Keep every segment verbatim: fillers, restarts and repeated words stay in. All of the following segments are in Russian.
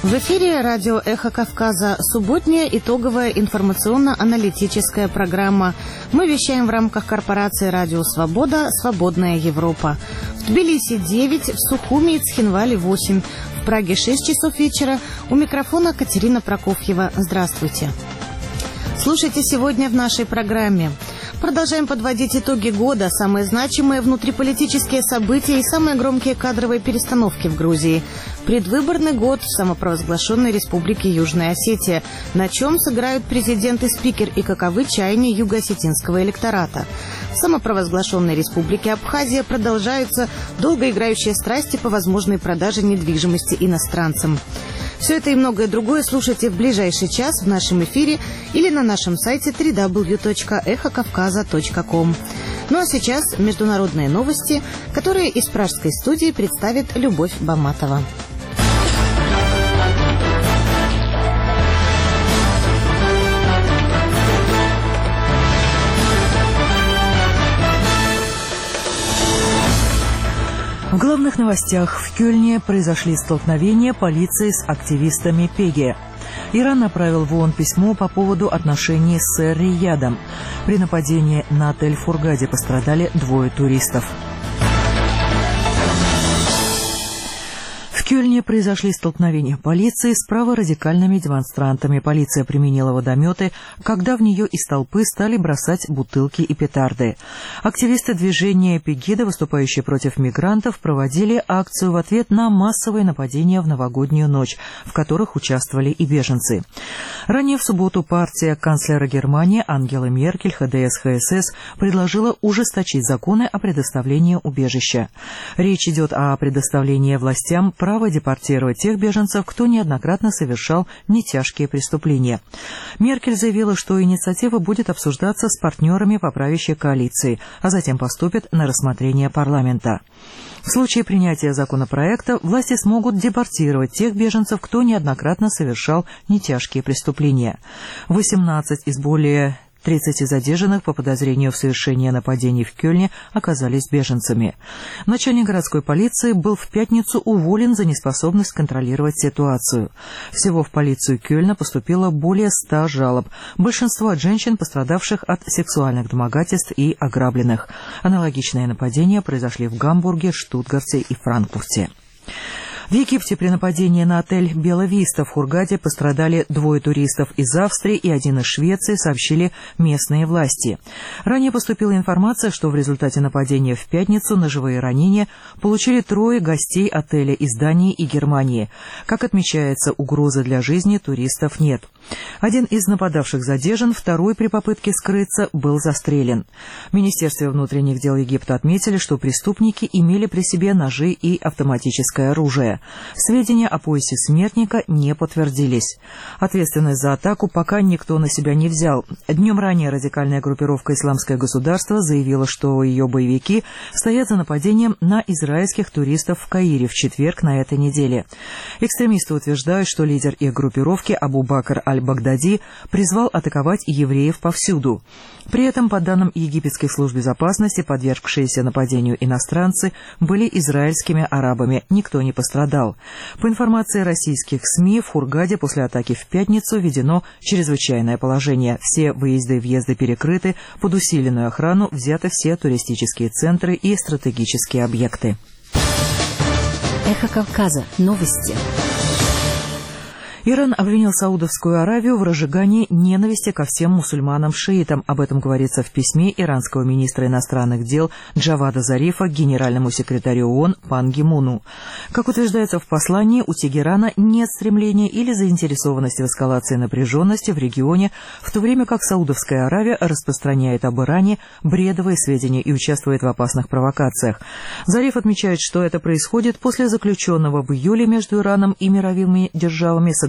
В эфире радио «Эхо Кавказа», субботняя итоговая информационно-аналитическая программа. Мы вещаем в рамках корпорации «Радио Свобода. Свободная Европа». В Тбилиси девять, в Сухуми и Цхинвале восемь, в Праге шесть часов вечера. У микрофона Катерина Прокофьева. Здравствуйте. Слушайте сегодня в нашей программе. Продолжаем подводить итоги года, самые значимые внутриполитические события и самые громкие кадровые перестановки в Грузии. Предвыборный год в самопровозглашенной Республике Южная Осетия. На чем сыграют президент и спикер и каковы чаяния юго-осетинского электората. В самопровозглашенной Республике Абхазия продолжаются долгоиграющие страсти по возможной продаже недвижимости иностранцам. Все это и многое другое слушайте в ближайший час в нашем эфире или на нашем сайте дабл ю дабл ю дабл ю точка эхо кавказа точка ком. Ну а сейчас международные новости, которые из пражской студии представит Любовь Баматова. В главных новостях: в Кёльне произошли столкновения полиции с активистами Пеги. Иран направил в ООН письмо по поводу отношений с Эр-Риядом. При нападении на отель в Хургаде пострадали двое туристов. В Кёльне произошли столкновения полиции с праворадикальными демонстрантами. Полиция применила водометы, когда в нее из толпы стали бросать бутылки и петарды. Активисты движения Пегида, выступающие против мигрантов, проводили акцию в ответ на массовые нападения в новогоднюю ночь, в которых участвовали и беженцы. Ранее в субботу партия канцлера Германии Ангелы Меркель, ха дэ эс ха эс эс, предложила ужесточить законы о предоставлении убежища. Речь идет о предоставлении властям права депортировать тех беженцев, кто неоднократно совершал нетяжкие преступления. Меркель заявила, что инициатива будет обсуждаться с партнерами по правящей коалиции, а затем поступит на рассмотрение парламента. В случае принятия законопроекта власти смогут депортировать тех беженцев, кто неоднократно совершал нетяжкие преступления. восемнадцать из более тридцати задержанных по подозрению в совершении нападений в Кёльне оказались беженцами. Начальник городской полиции был в пятницу уволен за неспособность контролировать ситуацию. Всего в полицию Кёльна поступило более ста жалоб. Большинство от женщин, пострадавших от сексуальных домогательств и ограбленных. Аналогичные нападения произошли в Гамбурге, Штутгарте и Франкфурте. В Египте при нападении на отель «Бела Виста» в Хургаде пострадали двое туристов из Австрии и один из Швеции, сообщили местные власти. Ранее поступила информация, что в результате нападения в пятницу ножевые ранения получили трое гостей отеля из Дании и Германии. Как отмечается, угрозы для жизни туристов нет. Один из нападавших задержан, второй при попытке скрыться был застрелен. В Министерстве внутренних дел Египта отметили, что преступники имели при себе ножи и автоматическое оружие. Сведения о поясе смертника не подтвердились. Ответственность за атаку пока никто на себя не взял. Днем ранее радикальная группировка «Исламское государство» заявила, что ее боевики стоят за нападением на израильских туристов в Каире в четверг на этой неделе. Экстремисты утверждают, что лидер их группировки Абу Бакр аль-Багдади призвал атаковать евреев повсюду. При этом, по данным египетских служб безопасности, подвергшиеся нападению иностранцы были израильскими арабами. Никто не пострадал. По информации российских СМИ, в Хургаде после атаки в пятницу введено чрезвычайное положение. Все выезды и въезды перекрыты, под усиленную охрану взяты все туристические центры и стратегические объекты. Эхо Кавказа. Новости. Иран обвинил Саудовскую Аравию в разжигании ненависти ко всем мусульманам-шиитам. Об этом говорится в письме иранского министра иностранных дел Джавада Зарифа к генеральному секретарю ООН Пан Ги Муну. Как утверждается в послании, у Тегерана нет стремления или заинтересованности в эскалации напряженности в регионе, в то время как Саудовская Аравия распространяет об Иране бредовые сведения и участвует в опасных провокациях. Зариф отмечает, что это происходит после заключенного в июле между Ираном и мировыми державами соглашения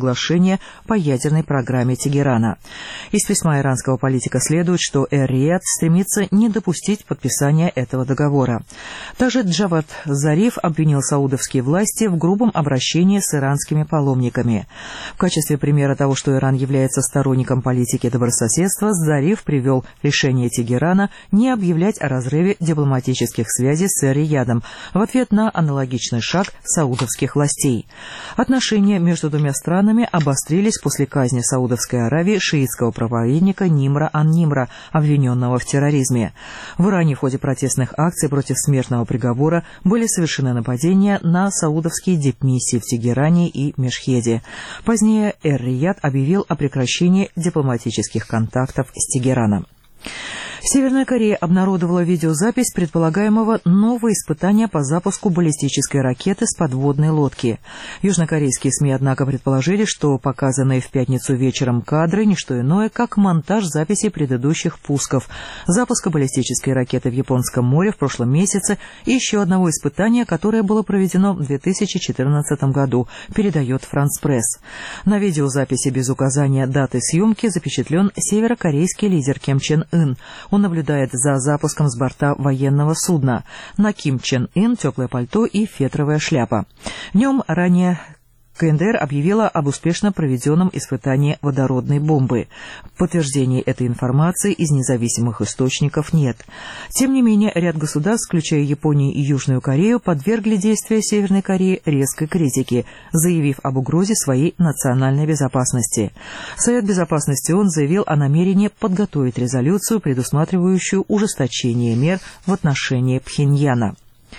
соглашение по ядерной программе Тегерана. Из письма иранского политика следует, что Эр-Рияд стремится не допустить подписания этого договора. Также Джавад Зариф обвинил саудовские власти в грубом обращении с иранскими паломниками. В качестве примера того, что Иран является сторонником политики добрососедства, Зариф привел решение Тегерана не объявлять о разрыве дипломатических связей с Эр-Риядом в ответ на аналогичный шаг саудовских властей. Отношения между двумя странами обострились после казни в Саудовской Аравии шиитского проповедника Нимра ан-Нимра, обвиненного в терроризме. В Иране в ходе протестных акций против смертного приговора были совершены нападения на саудовские дипмиссии в Тегеране и Мешхеде. Позднее Эр-Рияд объявил о прекращении дипломатических контактов с Тегераном. Северная Корея обнародовала видеозапись предполагаемого нового испытания по запуску баллистической ракеты с подводной лодки. Южнокорейские СМИ, однако, предположили, что показанные в пятницу вечером кадры – не что иное, как монтаж записи предыдущих пусков, запуска баллистической ракеты в Японском море в прошлом месяце и еще одного испытания, которое было проведено в две тысячи четырнадцатом году, передает Франс Пресс. На видеозаписи без указания даты съемки запечатлен северокорейский лидер Ким Чен Ын. Он наблюдает за запуском с борта военного судна. На Ким Чен Ын теплое пальто и фетровая шляпа. Днем ранее КНДР объявила об успешно проведенном испытании водородной бомбы. Подтверждений этой информации из независимых источников нет. Тем не менее, ряд государств, включая Японию и Южную Корею, подвергли действия Северной Кореи резкой критике, заявив об угрозе своей национальной безопасности. Совет Безопасности ООН заявил о намерении подготовить резолюцию, предусматривающую ужесточение мер в отношении Пхеньяна.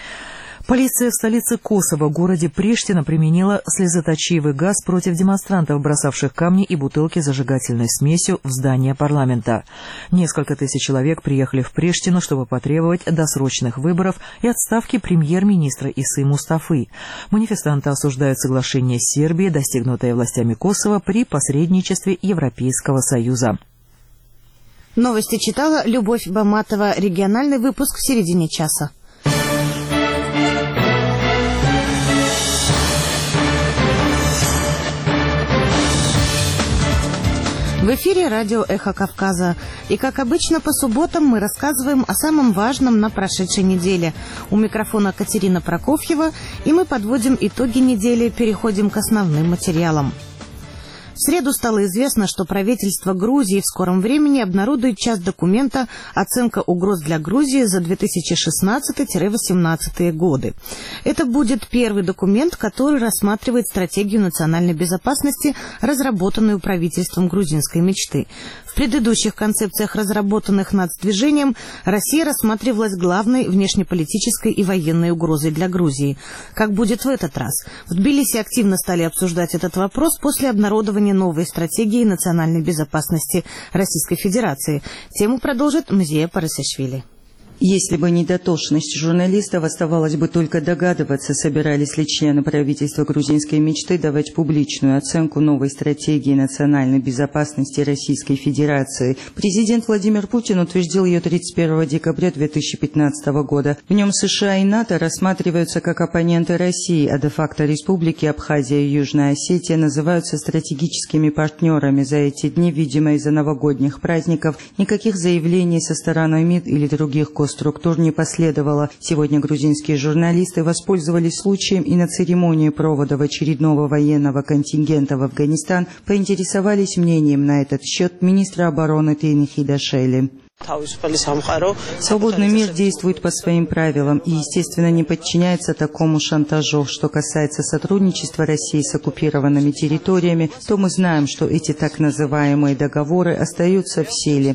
Полиция в столице Косово, городе Приштина, применила слезоточивый газ против демонстрантов, бросавших камни и бутылки с зажигательной смесью в здание парламента. Несколько тысяч человек приехали в Приштину, чтобы потребовать досрочных выборов и отставки премьер-министра Исы Мустафы. Манифестанты осуждают соглашение с Сербией, достигнутое властями Косово при посредничестве Европейского Союза. Новости читала Любовь Баматова. Региональный выпуск в середине часа. В эфире радио «Эхо Кавказа». И, как обычно, по субботам мы рассказываем о самом важном на прошедшей неделе. У микрофона Катерина Прокофьева, и мы подводим итоги недели, переходим к основным материалам. В среду стало известно, что правительство Грузии в скором времени обнародует часть документа «Оценка угроз для Грузии за две тысячи шестнадцатый — две тысячи восемнадцатый годы». Это будет первый документ, который рассматривает стратегию национальной безопасности, разработанную правительством грузинской мечты. В предыдущих концепциях, разработанных нацдвижением, Россия рассматривалась главной внешнеполитической и военной угрозой для Грузии. Как будет в этот раз? В Тбилиси активно стали обсуждать этот вопрос после обнародования новой стратегии национальной безопасности Российской Федерации. Тему продолжит Мзия Парасишвили. Если бы не дотошность журналистов, оставалось бы только догадываться, собирались ли члены правительства грузинской мечты давать публичную оценку новой стратегии национальной безопасности Российской Федерации. Президент Владимир Путин утвердил ее тридцать первого декабря две тысячи пятнадцатого года. В нем США и НАТО рассматриваются как оппоненты России, а де-факто республики Абхазия и Южная Осетия называются стратегическими партнерами. За эти дни, видимо, из-за новогодних праздников, никаких заявлений со стороны МИД или других государств структур не последовало. Сегодня грузинские журналисты воспользовались случаем и на церемонии провода очередного военного контингента в Афганистан поинтересовались мнением на этот счет министра обороны Тейни Хидашели. Свободный мир действует по своим правилам и, естественно, не подчиняется такому шантажу. Что касается сотрудничества России с оккупированными территориями, то мы знаем, что эти так называемые договоры остаются в силе.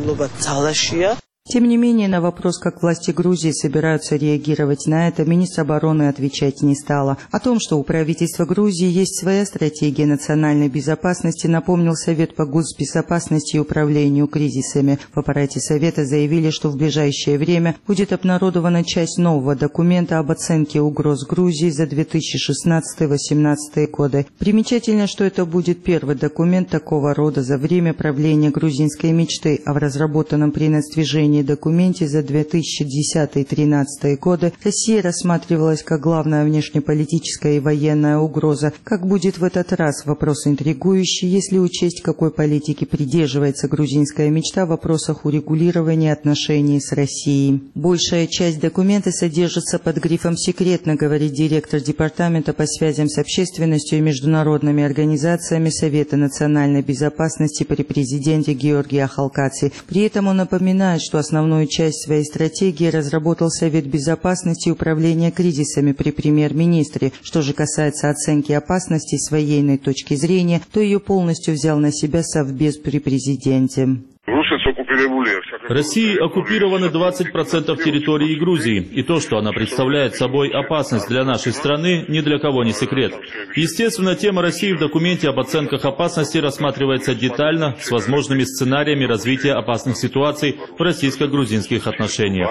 Тем не менее, на вопрос, как власти Грузии собираются реагировать на это, министр обороны отвечать не стала. О том, что у правительства Грузии есть своя стратегия национальной безопасности, напомнил Совет по госбезопасности и управлению кризисами. В аппарате Совета заявили, что в ближайшее время будет обнародована часть нового документа об оценке угроз Грузии за две тысячи шестнадцатый — две тысячи восемнадцатый годы. Примечательно, что это будет первый документ такого рода за время правления грузинской мечты, а в разработанном при нацдвижении соглашении документе за две тысячи десятый — две тысячи тринадцатый годы Россия рассматривалась как главная внешнеполитическая и военная угроза. Как будет в этот раз, вопрос интригующий, если учесть, какой политики придерживается грузинская мечта в вопросах урегулирования отношений с Россией. Большая часть документа содержится под грифом «секретно», говорит директор департамента по связям с общественностью и международными организациями Совета национальной безопасности при президенте Георгий Ахалкаци. При этом он напоминает, что основную часть своей стратегии разработал Совет безопасности и управления кризисами при премьер-министре. Что же касается оценки опасности с военной точки зрения, то ее полностью взял на себя Совбез при президенте. Россией оккупированы двадцать процентов территории Грузии, и то, что она представляет собой опасность для нашей страны, ни для кого не секрет. Естественно, тема России в документе об оценках опасности рассматривается детально, с возможными сценариями развития опасных ситуаций в российско-грузинских отношениях.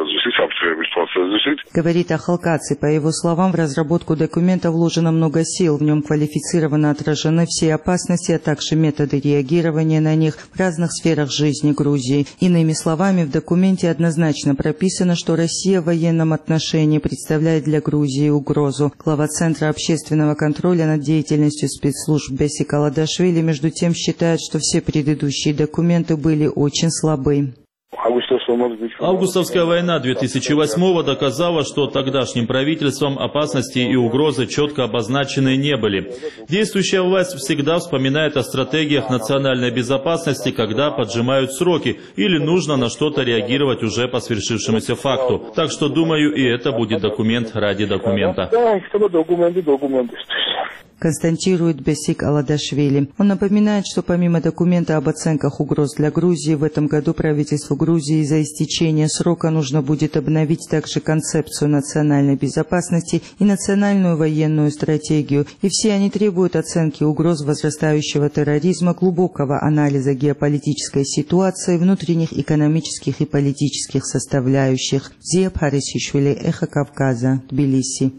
Говорит Ахалкаци. По его словам, в разработку документа вложено много сил. В нем квалифицированно отражены все опасности, а также методы реагирования на них в разных сферах жизни Грузии. Иными словами, в документе однозначно прописано, что Россия в военном отношении представляет для Грузии угрозу. Глава Центра общественного контроля над деятельностью спецслужб Бесик Аладашвили, между тем, считает, что все предыдущие документы были очень слабы. Августовская война две тысячи восьмого доказала, что тогдашним правительством опасности и угрозы четко обозначены не были. Действующая власть всегда вспоминает о стратегиях национальной безопасности, когда поджимают сроки или нужно на что-то реагировать уже по свершившемуся факту. Так что, думаю, и это будет документ ради документа. Констатирует Бесик Аладашвили. Он напоминает, что помимо документа об оценках угроз для Грузии, в этом году правительству Грузии за истечение срока нужно будет обновить также концепцию национальной безопасности и национальную военную стратегию. И все они требуют оценки угроз возрастающего терроризма, глубокого анализа геополитической ситуации, внутренних экономических и политических составляющих. Зия Парисишвили, Эхо Кавказа, Тбилиси.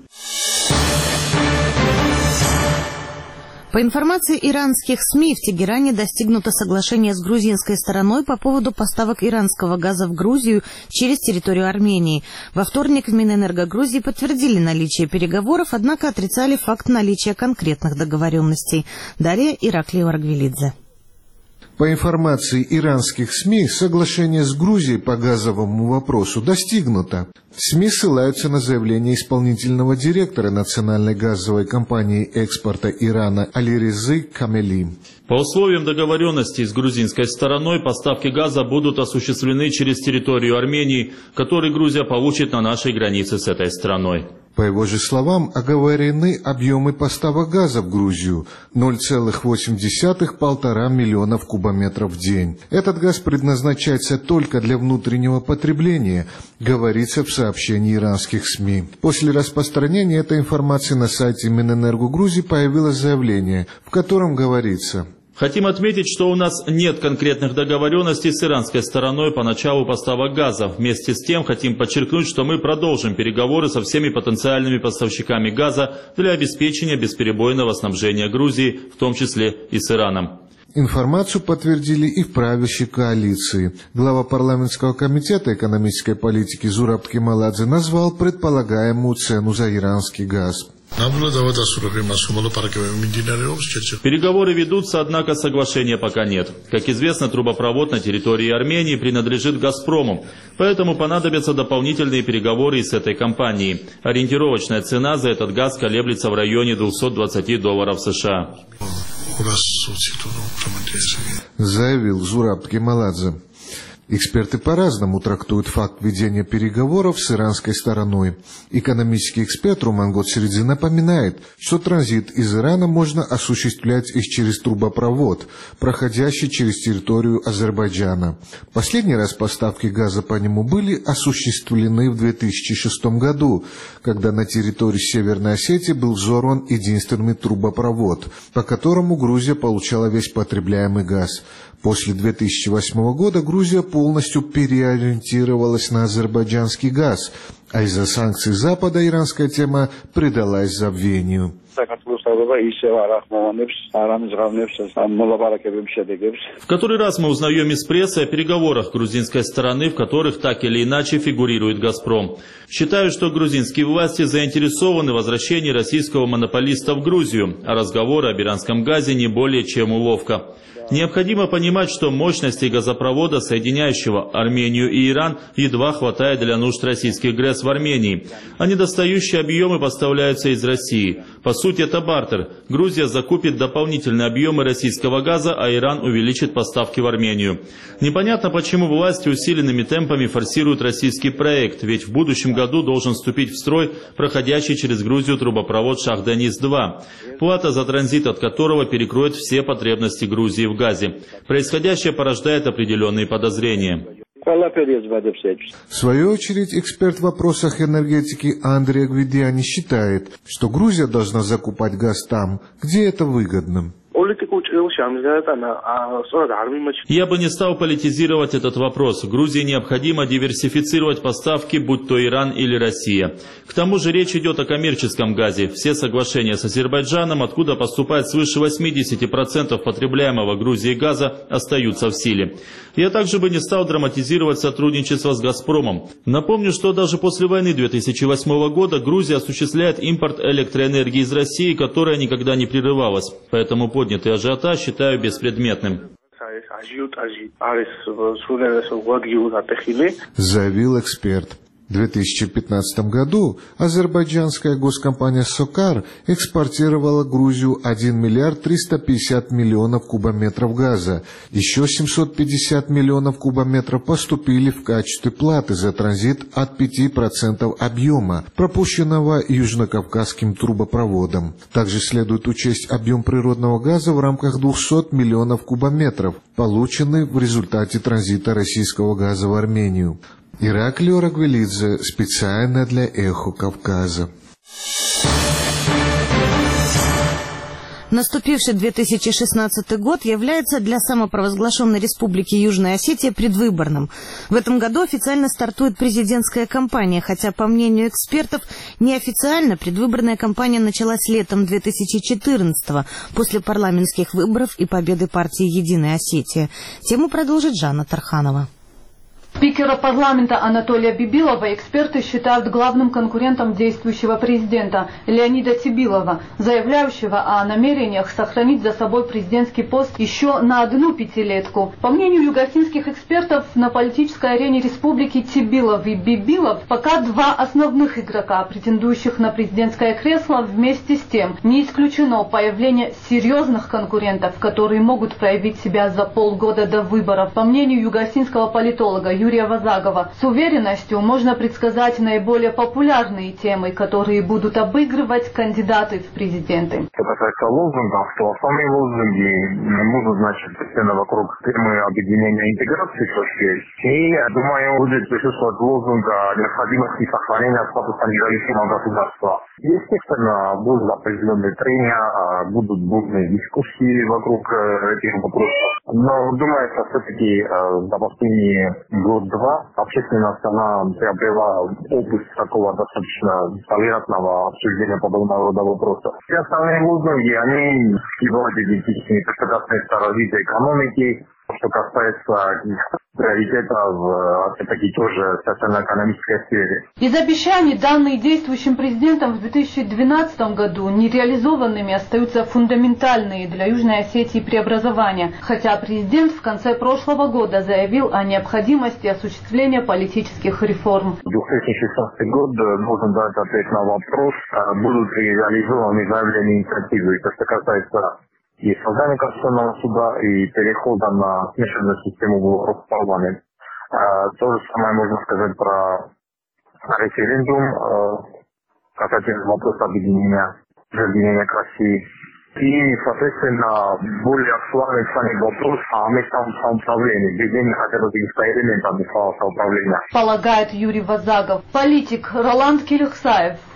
По информации иранских СМИ, в Тегеране достигнуто соглашение с грузинской стороной по поводу поставок иранского газа в Грузию через территорию Армении. Во вторник в Минэнерго Грузии подтвердили наличие переговоров, однако отрицали факт наличия конкретных договоренностей. Далее Ираклий Варгвилидзе. По информации иранских СМИ, соглашение с Грузией по газовому вопросу достигнуто. СМИ ссылаются на заявление исполнительного директора национальной газовой компании экспорта Ирана Алирезы Камели. По условиям договоренности с грузинской стороной поставки газа будут осуществлены через территорию Армении, который Грузия получит на нашей границе с этой страной. По его же словам, оговорены объемы поставок газа в Грузию – ноль целых восемь десятых — полтора миллионов кубометров в день. Этот газ предназначается только для внутреннего потребления, говорится в сообщении иранских СМИ. После распространения этой информации на сайте Минэнерго Грузии появилось заявление, в котором говорится: Хотим отметить, что у нас нет конкретных договоренностей с иранской стороной по началу поставок газа. Вместе с тем хотим подчеркнуть, что мы продолжим переговоры со всеми потенциальными поставщиками газа для обеспечения бесперебойного снабжения Грузии, в том числе и с Ираном. Информацию подтвердили и в правящей коалиции. Глава парламентского комитета экономической политики Зураб Кемаладзе назвал предполагаемую цену за иранский газ. Переговоры ведутся, однако соглашения пока нет. Как известно, трубопровод на территории Армении принадлежит «Газпрому», поэтому понадобятся дополнительные переговоры и с этой компанией. Ориентировочная цена за этот газ колеблется в районе двухсот двадцати долларов США. Заявил Зураб Кемаладзе. Эксперты по-разному трактуют факт ведения переговоров с иранской стороной. Экономический эксперт Руман Готсеридзе напоминает, что транзит из Ирана можно осуществлять и через трубопровод, проходящий через территорию Азербайджана. Последний раз поставки газа по нему были осуществлены в две тысячи шестом году, когда на территории Северной Осетии был взорван единственный трубопровод, по которому Грузия получала весь потребляемый газ. После две тысячи восьмого года Грузия полностью переориентировалась на азербайджанский газ, а из-за санкций Запада иранская тема предалась забвению. В который раз мы узнаем из прессы о переговорах грузинской стороны, в которых так или иначе фигурирует «Газпром». Считаю, что грузинские власти заинтересованы в возвращении российского монополиста в Грузию, а разговоры о иранском газе не более чем уловка. Необходимо понимать, что мощностей газопровода, соединяющего Армению и Иран, едва хватает для нужд российских ГРЭС в Армении, а недостающие объемы поставляются из России. По сути, это бартер. Грузия закупит дополнительные объемы российского газа, а Иран увеличит поставки в Армению. Непонятно, почему власти усиленными темпами форсируют российский проект, ведь в будущем году должен вступить в строй проходящий через Грузию трубопровод Шах-Денис-два, плата за транзит от которого перекроет все потребности Грузии в газе. Происходящее порождает определенные подозрения. В свою очередь, эксперт в вопросах энергетики Андрей Гвидиани считает, что Грузия должна закупать газ там, где это выгодно. Я бы не стал политизировать этот вопрос. Грузии необходимо диверсифицировать поставки, будь то Иран или Россия. К тому же речь идет о коммерческом газе. Все соглашения с Азербайджаном, откуда поступает свыше восьмидесяти процентов потребляемого Грузией газа, остаются в силе. Я также бы не стал драматизировать сотрудничество с «Газпромом». Напомню, что даже после войны две тысячи восьмого года Грузия осуществляет импорт электроэнергии из России, которая никогда не прерывалась. Поэтому поднятый ажиотаж считаю беспредметным. Заявил эксперт. В две тысячи пятнадцатом году азербайджанская госкомпания «Сокар» экспортировала в Грузию один миллиард триста пятьдесят миллионов кубометров газа. Еще семьсот пятьдесят миллионов кубометров поступили в качестве платы за транзит от пяти процентов объема, пропущенного Южно-Кавказским трубопроводом. Также следует учесть объем природного газа в рамках двухсот миллионов кубометров, полученный в результате транзита российского газа в Армению. Ираклий Орагвелидзе специально для «Эхо Кавказа». Наступивший две тысячи шестнадцатый год является для самопровозглашенной Республики Южная Осетия предвыборным. В этом году официально стартует президентская кампания, хотя, по мнению экспертов, неофициально предвыборная кампания началась летом две тысячи четырнадцатого, после парламентских выборов и победы партии «Единая Осетия». Тему продолжит Жанна Тарханова. Спикера парламента Анатолия Бибилова эксперты считают главным конкурентом действующего президента Леонида Тибилова, заявляющего о намерениях сохранить за собой президентский пост еще на одну пятилетку. По мнению югосинских экспертов, на политической арене республики Тибилов и Бибилов пока два основных игрока, претендующих на президентское кресло. Вместе с тем не исключено появление серьезных конкурентов, которые могут проявить себя за полгода до выборов. По мнению югосинского политолога Юрия Вазагова, с уверенностью можно предсказать наиболее популярные темы, которые будут обыгрывать кандидаты в президенты. Что касается лозунгов, то основные лозунги будут, значит, постепенно вокруг темы объединения и интеграции точки. И, думаю, будет присутствовать лозунг о необходимости сохранения статуса независимого государства. Естественно, будут определенные трения, будут бурные дискуссии вокруг этих вопросов. Но, думается, все-таки за последние год-два общественность, она приобрела опыт такого достаточно толерантного обсуждения подобного рода вопросов. Все остальные лозунги, они являются идентичными. Что касается развития экономики, что касается приоритетов, опять-таки, тоже в социально-экономической сфере. Из обещаний, данные действующим президентом в две тысячи двенадцатом году, нереализованными остаются фундаментальные для Южной Осетии преобразования, хотя президент в конце прошлого года заявил о необходимости осуществления политических реформ. две тысячи шестнадцатый год должен дать ответ на вопрос, будут ли реализованы заявленные инициативы. Это что касается и создания Конституционного суда, и перехода на смешанную систему выборов в парламент. То же самое можно сказать про референдум касательно вопроса объединения, объединения к России. И, соответственно, более актуальный станет вопрос о местном самоуправлении, введении хотя бы каких-то элементов местного самоуправления. Полагает Юрий Вазагов. Политик Роланд Килихсаев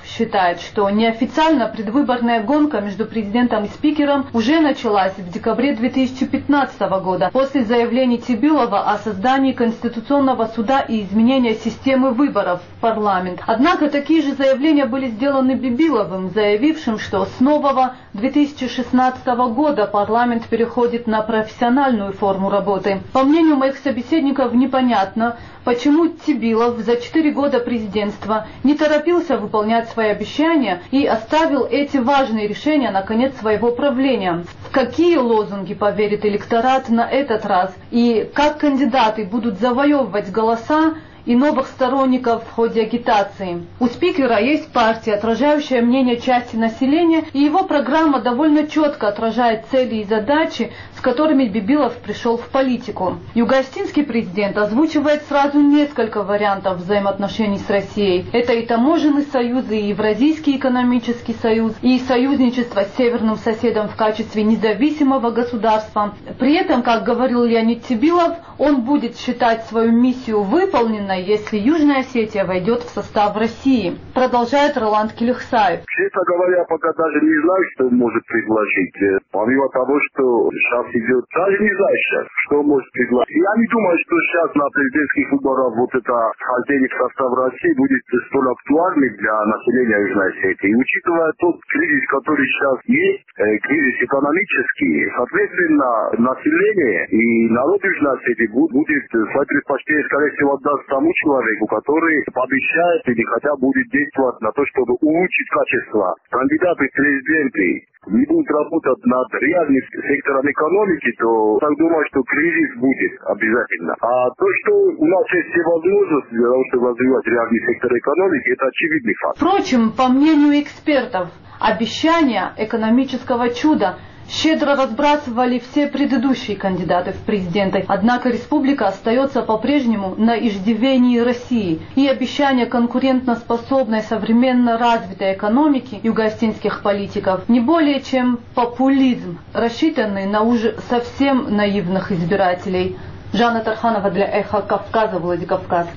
считает, что неофициально предвыборная гонка между президентом и спикером уже началась в декабре две тысячи пятнадцатого года после заявлений Цибилова о создании Конституционного суда и изменения системы выборов в парламент. Однако такие же заявления были сделаны Бибиловым, заявившим, что с нового две тысячи шестнадцатого года парламент переходит на профессиональную форму работы. По мнению моих собеседников, непонятно, почему Цибилов за четыре года президентства не торопился выполнять свои обещания и оставил эти важные решения на конец своего правления. В какие лозунги поверит электорат на этот раз и как кандидаты будут завоевывать голоса и новых сторонников в ходе агитации. У спикера есть партия, отражающая мнение части населения, и его программа довольно четко отражает цели и задачи, с которыми Бибилов пришел в политику. Юго-Остинский президент озвучивает сразу несколько вариантов взаимоотношений с Россией. Это и таможенный союз, и Евразийский экономический союз, и союзничество с северным соседом в качестве независимого государства. При этом, как говорил Леонид Цибилов, он будет считать свою миссию выполненной, если Южная Осетия войдет в состав России. Продолжает Роланд Келихсаев. Честно говоря, пока даже не знаю, что может предложить. Помимо того, что сейчас идет, даже не знаю сейчас, что может предложить. Я не думаю, что сейчас на президентских выборах вот это вхождение в состав России будет столь актуальным для населения Южной Осетии. И учитывая тот кризис, который сейчас есть, кризис экономический, соответственно, население и народ Южной Осетии будет свои предпочтения, скорее всего, отдаст тому человеку, который пообещает или хотя будет действовать на то, чтобы улучшить качество. Кандидаты в президенты не будут работать над реальным сектором экономики, то так думаю, что кризис будет обязательно. А то, что у нас есть все возможности для того, чтобы развивать реальный сектор экономики, это очевидный факт. Впрочем, по мнению экспертов, обещания экономического чуда щедро разбрасывали все предыдущие кандидаты в президенты. Однако республика остается по-прежнему на иждивении России. И обещания конкурентоспособной, современно развитой экономики юго-остинских политиков не более чем популизм, рассчитанный на уже совсем наивных избирателей. Жанна Тарханова для Эхо Кавказа, Владикавказ.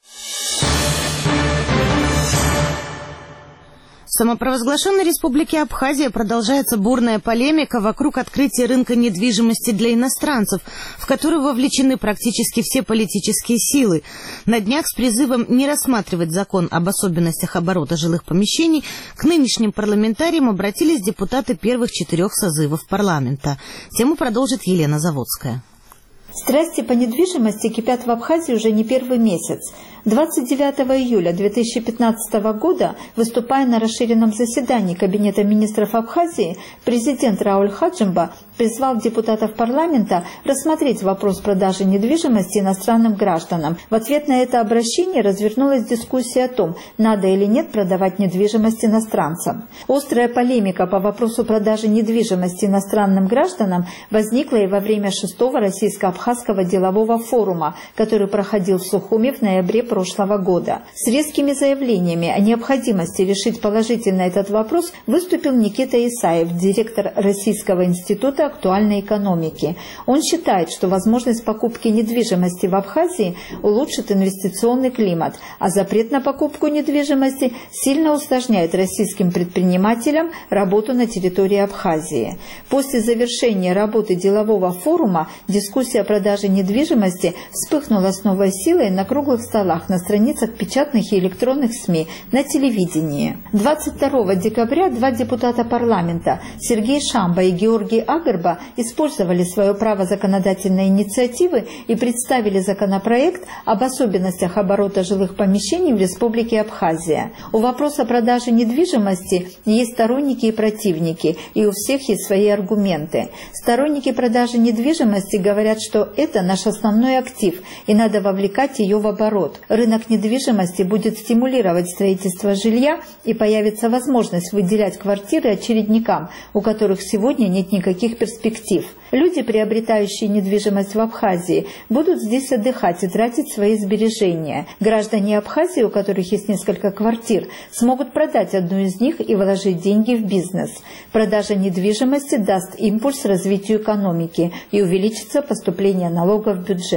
В самопровозглашенной республике Абхазия продолжается бурная полемика вокруг открытия рынка недвижимости для иностранцев, в которую вовлечены практически все политические силы. На днях с призывом не рассматривать закон об особенностях оборота жилых помещений к нынешним парламентариям обратились депутаты первых четырех созывов парламента. Тему продолжит Елена Заводская. Страсти по недвижимости кипят в Абхазии уже не первый месяц. двадцать девятого июля две тысячи пятнадцатого года, выступая на расширенном заседании Кабинета министров Абхазии, президент Рауль Хаджимба призвал депутатов парламента рассмотреть вопрос продажи недвижимости иностранным гражданам. В ответ на это обращение развернулась дискуссия о том, надо или нет продавать недвижимость иностранцам. Острая полемика по вопросу продажи недвижимости иностранным гражданам возникла и во время шестого российско-абхазского делового форума, который проходил в Сухуме в ноябре прошлого года. С резкими заявлениями о необходимости решить положительно этот вопрос выступил Никита Исаев, директор Российского института актуальной экономики. Он считает, что возможность покупки недвижимости в Абхазии улучшит инвестиционный климат, а запрет на покупку недвижимости сильно усложняет российским предпринимателям работу на территории Абхазии. После завершения работы делового форума дискуссия о продаже недвижимости вспыхнула с новой силой на круглых столах, на страницах печатных и электронных СМИ, на телевидении. двадцать второго декабря два депутата парламента, Сергей Шамба и Георгий Агарба, использовали свое право законодательной инициативы и представили законопроект об особенностях оборота жилых помещений в Республике Абхазия. У вопроса продажи недвижимости есть сторонники и противники, и у всех есть свои аргументы. Сторонники продажи недвижимости говорят, что это наш основной актив, и надо вовлекать ее в оборот. Рынок недвижимости будет стимулировать строительство жилья, и появится возможность выделять квартиры очередникам, у которых сегодня нет никаких перспектив. Люди, приобретающие недвижимость в Абхазии, будут здесь отдыхать и тратить свои сбережения. Граждане Абхазии, у которых есть несколько квартир, смогут продать одну из них и вложить деньги в бизнес. Продажа недвижимости даст импульс развитию экономики и увеличится поступление налогов в бюджет.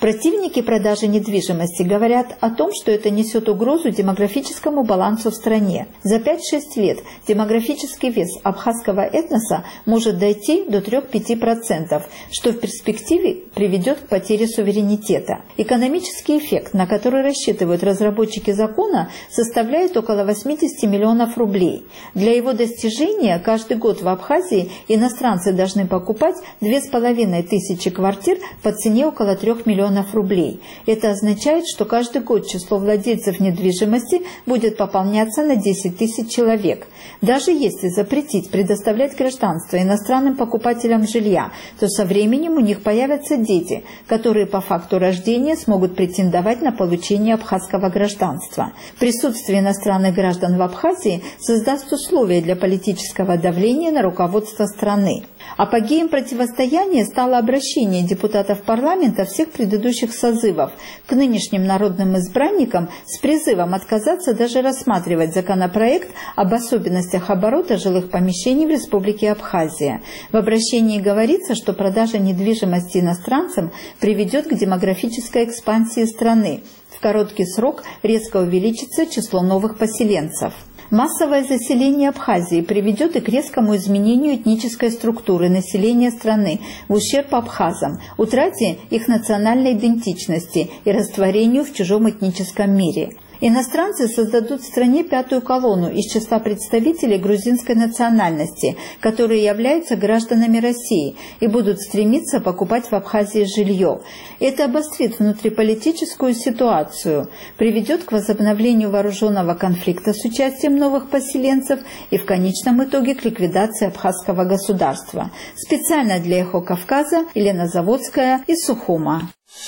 Противники продажи недвижимости говорят о том, что это несет угрозу демографическому балансу в стране. За пять-шесть лет демографический вес абхазского этноса может дойти до трёх-пяти процентов, что в перспективе приведет к потере суверенитета. Экономический эффект, на который рассчитывают разработчики закона, составляет около восьмидесяти миллионов рублей. Для его достижения каждый год в Абхазии иностранцы должны покупать две с половиной тысячи квартир по цене около трех миллионов рублей. Это означает, что каждый год число владельцев недвижимости будет пополняться на десять тысяч человек. Даже если запретить предоставлять гражданство иностранным покупателям жилья, то со временем у них появятся дети, которые по факту рождения смогут претендовать на получение абхазского гражданства. Присутствие иностранных граждан в Абхазии создаст условия для политического давления на руководство страны. Апогеем противостояния стало обращение депутатов парламента всех предыдущих созывов к нынешним народным избранникам с призывом отказаться даже рассматривать законопроект об особенностях оборота жилых помещений в Республике Абхазия. В обращении говорится, что продажа недвижимости иностранцам приведет к демографической экспансии страны. В короткий срок резко увеличится число новых поселенцев. Массовое заселение Абхазии приведет и к резкому изменению этнической структуры населения страны в ущерб абхазам, утрате их национальной идентичности и растворению в чужом этническом мире. Иностранцы создадут в стране пятую колонну из числа представителей грузинской национальности, которые являются гражданами России и будут стремиться покупать в Абхазии жилье. Это обострит внутриполитическую ситуацию, приведет к возобновлению вооруженного конфликта с участием новых поселенцев и в конечном итоге к ликвидации абхазского государства. Специально для «Эхо Кавказа» Елена Заводская из Сухума.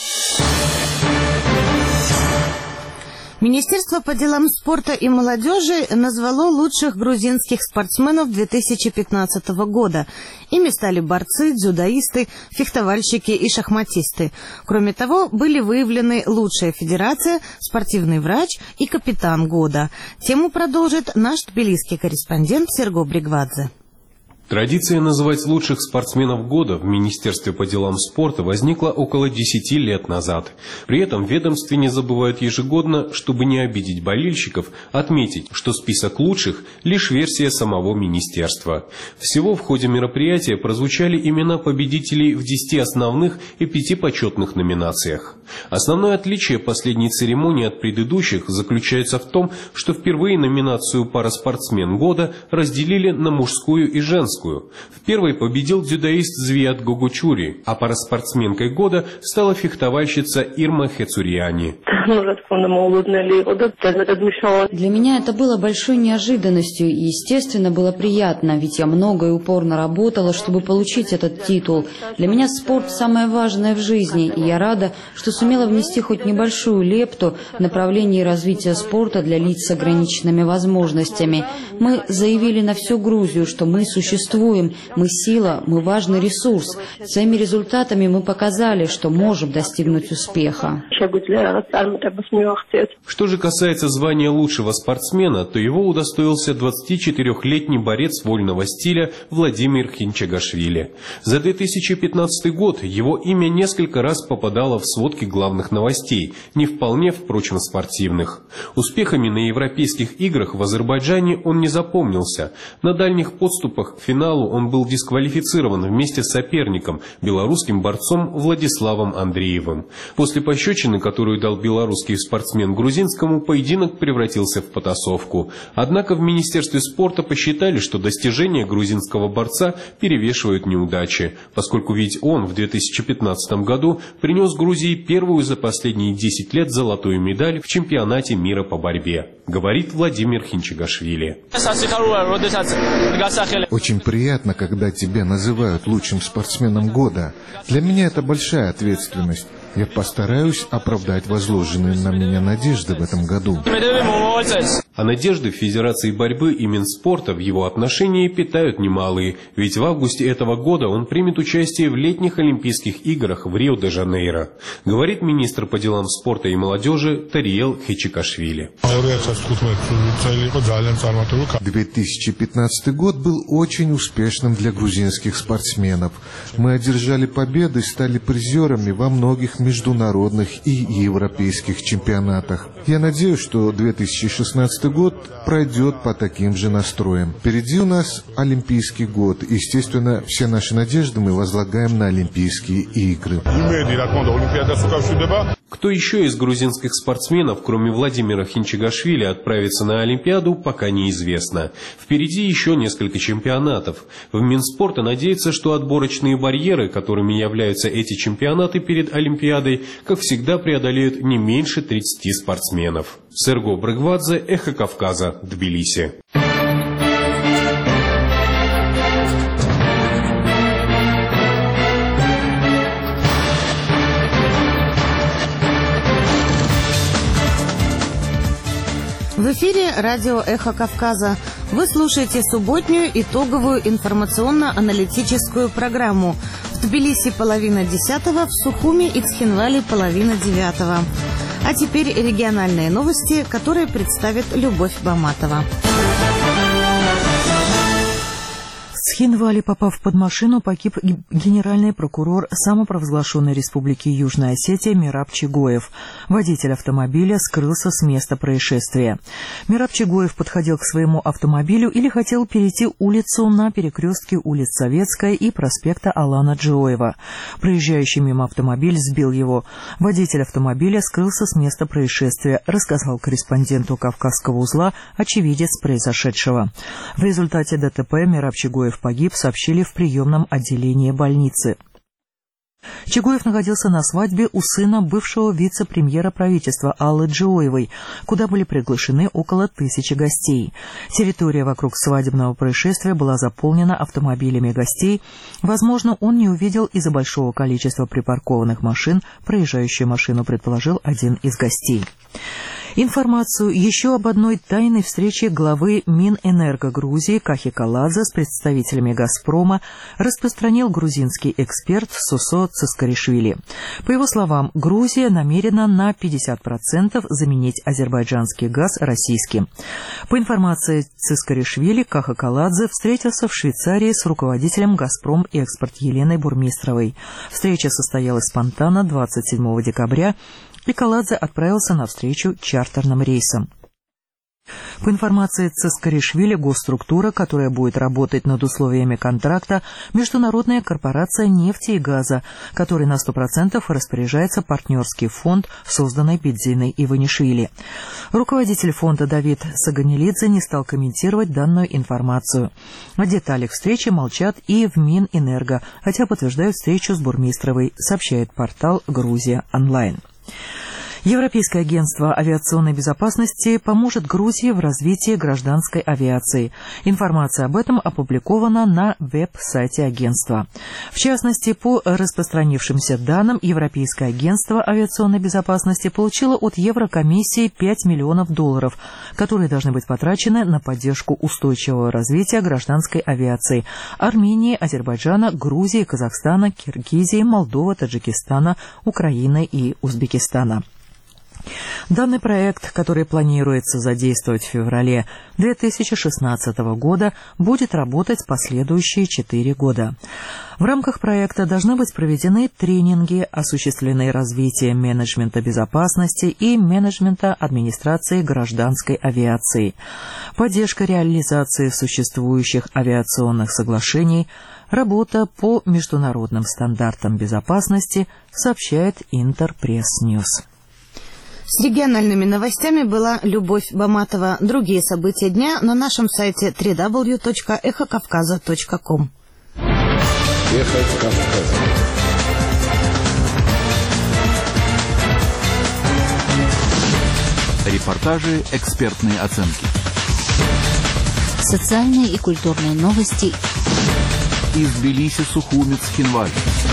Министерство по делам спорта и молодежи назвало лучших грузинских спортсменов две тысячи пятнадцатого года. Ими стали борцы, дзюдоисты, фехтовальщики и шахматисты. Кроме того, были выявлены лучшая федерация, спортивный врач и капитан года. Тему продолжит наш тбилисский корреспондент Серго Бригвадзе. Традиция называть лучших спортсменов года в Министерстве по делам спорта возникла около десяти лет назад. При этом в ведомстве не забывают ежегодно, чтобы не обидеть болельщиков, отметить, что список лучших – лишь версия самого министерства. Всего в ходе мероприятия прозвучали имена победителей в десяти основных и пяти почетных номинациях. Основное отличие последней церемонии от предыдущих заключается в том, что впервые номинацию «Параспортсмен года» разделили на мужскую и женскую. В первой победил дзюдоист Звият Гогучури, а параспортсменкой года стала фехтовальщица Ирма Хецурьяни. Для меня это было большой неожиданностью и, естественно, было приятно, ведь я много и упорно работала, чтобы получить этот титул. Для меня спорт самое важное в жизни, и я рада, что сумела внести хоть небольшую лепту в направлении развития спорта для лиц с ограниченными возможностями. Мы заявили на всю Грузию, что мы существуем. Мы сила, мы важный ресурс. Своими результатами мы показали, что можем достигнуть успеха. Что же касается звания лучшего спортсмена, то его удостоился двадцатичетырёхлетний борец вольного стиля Владимир Хинчагашвили. За две тысячи пятнадцатый год его имя несколько раз попадало в сводки главных новостей, не вполне, впрочем, спортивных. Успехами на Европейских играх в Азербайджане он не запомнился. На дальних подступах к финалу он был дисквалифицирован вместе с соперником, белорусским борцом Владиславом Андреевым. После пощечины, которую дал белорусский спортсмен грузинскому, поединок превратился в потасовку. Однако в Министерстве спорта посчитали, что достижения грузинского борца перевешивают неудачи, поскольку ведь он в две тысячи пятнадцатом году принес Грузии первую за последние десять лет золотую медаль в чемпионате мира по борьбе, говорит Владимир Хинчагашвили. Очень приятно, когда тебя называют лучшим спортсменом года. Для меня это большая ответственность. Я постараюсь оправдать возложенные на меня надежды в этом году. А надежды в Федерации борьбы и Минспорта в его отношении питают немалые, ведь в августе этого года он примет участие в летних Олимпийских играх в Рио-де-Жанейро, говорит министр по делам спорта и молодежи Тариел Хичикашвили. две тысячи пятнадцатый год был очень успешным для грузинских спортсменов. Мы одержали победы и стали призерами во многих международных и европейских чемпионатах. Я надеюсь, что две тысячи шестнадцатый год пройдет по таким же настроям. Впереди у нас Олимпийский год. Естественно, все наши надежды мы возлагаем на Олимпийские игры. Кто еще из грузинских спортсменов, кроме Владимира Хинчегашвили, отправится на Олимпиаду, пока неизвестно. Впереди еще несколько чемпионатов. В Минспорта надеется, что отборочные барьеры, которыми являются эти чемпионаты перед Олимпиадой, как всегда преодолеют не меньше тридцати спортсменов. Серго Брыгвадзе, Эхо Кавказа, Тбилиси. В эфире радио «Эхо Кавказа». Вы слушаете субботнюю итоговую информационно-аналитическую программу. В Тбилиси половина десятого, в Сухуми и Цхинвале половина девятого. А теперь региональные новости, которые представит Любовь Баматова. В Цхинвале, попав под машину, погиб генеральный прокурор самопровозглашенной республики Южная Осетия Мераб Чегоев. Водитель автомобиля скрылся с места происшествия. Мераб Чегоев подходил к своему автомобилю или хотел перейти улицу на перекрестке улиц Советская и проспекта Алана Джоева. Проезжающий мимо автомобиль сбил его. Водитель автомобиля скрылся с места происшествия, рассказал корреспонденту Кавказского узла очевидец произошедшего. В результате ДТП Мераб Чегоев погиб, сообщили в приемном отделении больницы. Чегоев находился на свадьбе у сына бывшего вице-премьера правительства Аллы Джоевой, куда были приглашены около тысячи гостей. Территория вокруг свадебного происшествия была заполнена автомобилями гостей. Возможно, он не увидел из-за большого количества припаркованных машин. Проезжающую машину предположил один из гостей. Информацию еще об одной тайной встрече главы Минэнерго Грузии Кахи Каладзе с представителями «Газпрома» распространил грузинский эксперт Сусо Цискаришвили. По его словам, Грузия намерена на пятьдесят процентов заменить азербайджанский газ российским. По информации Цискаришвили, Каха Каладзе встретился в Швейцарии с руководителем «Газпром Экспорт» Еленой Бурмистровой. Встреча состоялась спонтанно двадцать седьмого декабря, и Каладзе отправился на встречу чартерным рейсом. По информации Цискаришвили, госструктура, которая будет работать над условиями контракта, международная корпорация нефти и газа, которой на сто процентов распоряжается партнерский фонд, созданный Бедзиной Иванишвили. Руководитель фонда Давид Саганилидзе не стал комментировать данную информацию. О деталях встречи молчат и в Минэнерго, хотя подтверждают встречу с Бурмистровой, сообщает портал «Грузия онлайн». Европейское агентство авиационной безопасности поможет Грузии в развитии гражданской авиации. Информация об этом опубликована на веб-сайте агентства. В частности, по распространившимся данным, Европейское агентство авиационной безопасности получило от Еврокомиссии пять миллионов долларов, которые должны быть потрачены на поддержку устойчивого развития гражданской авиации Армении, Азербайджана, Грузии, Казахстана, Киргизии, Молдовы, Таджикистана, Украины и Узбекистана. Данный проект, который планируется задействовать в феврале две тысячи шестнадцатого года, будет работать последующие четыре года. В рамках проекта должны быть проведены тренинги, осуществлены развитие менеджмента безопасности и менеджмента администрации гражданской авиации, поддержка реализации существующих авиационных соглашений, работа по международным стандартам безопасности, сообщает Интерпресс-Ньюс. С региональными новостями была Любовь Баматова. Другие события дня на нашем сайте дабл ю дабл ю дабл ю точка эхо кавказа точка ком. Эхо Кавказа. Репортажи, экспертные оценки. Социальные и культурные новости. Из Тбилиси, Сухуми, Цхинваль.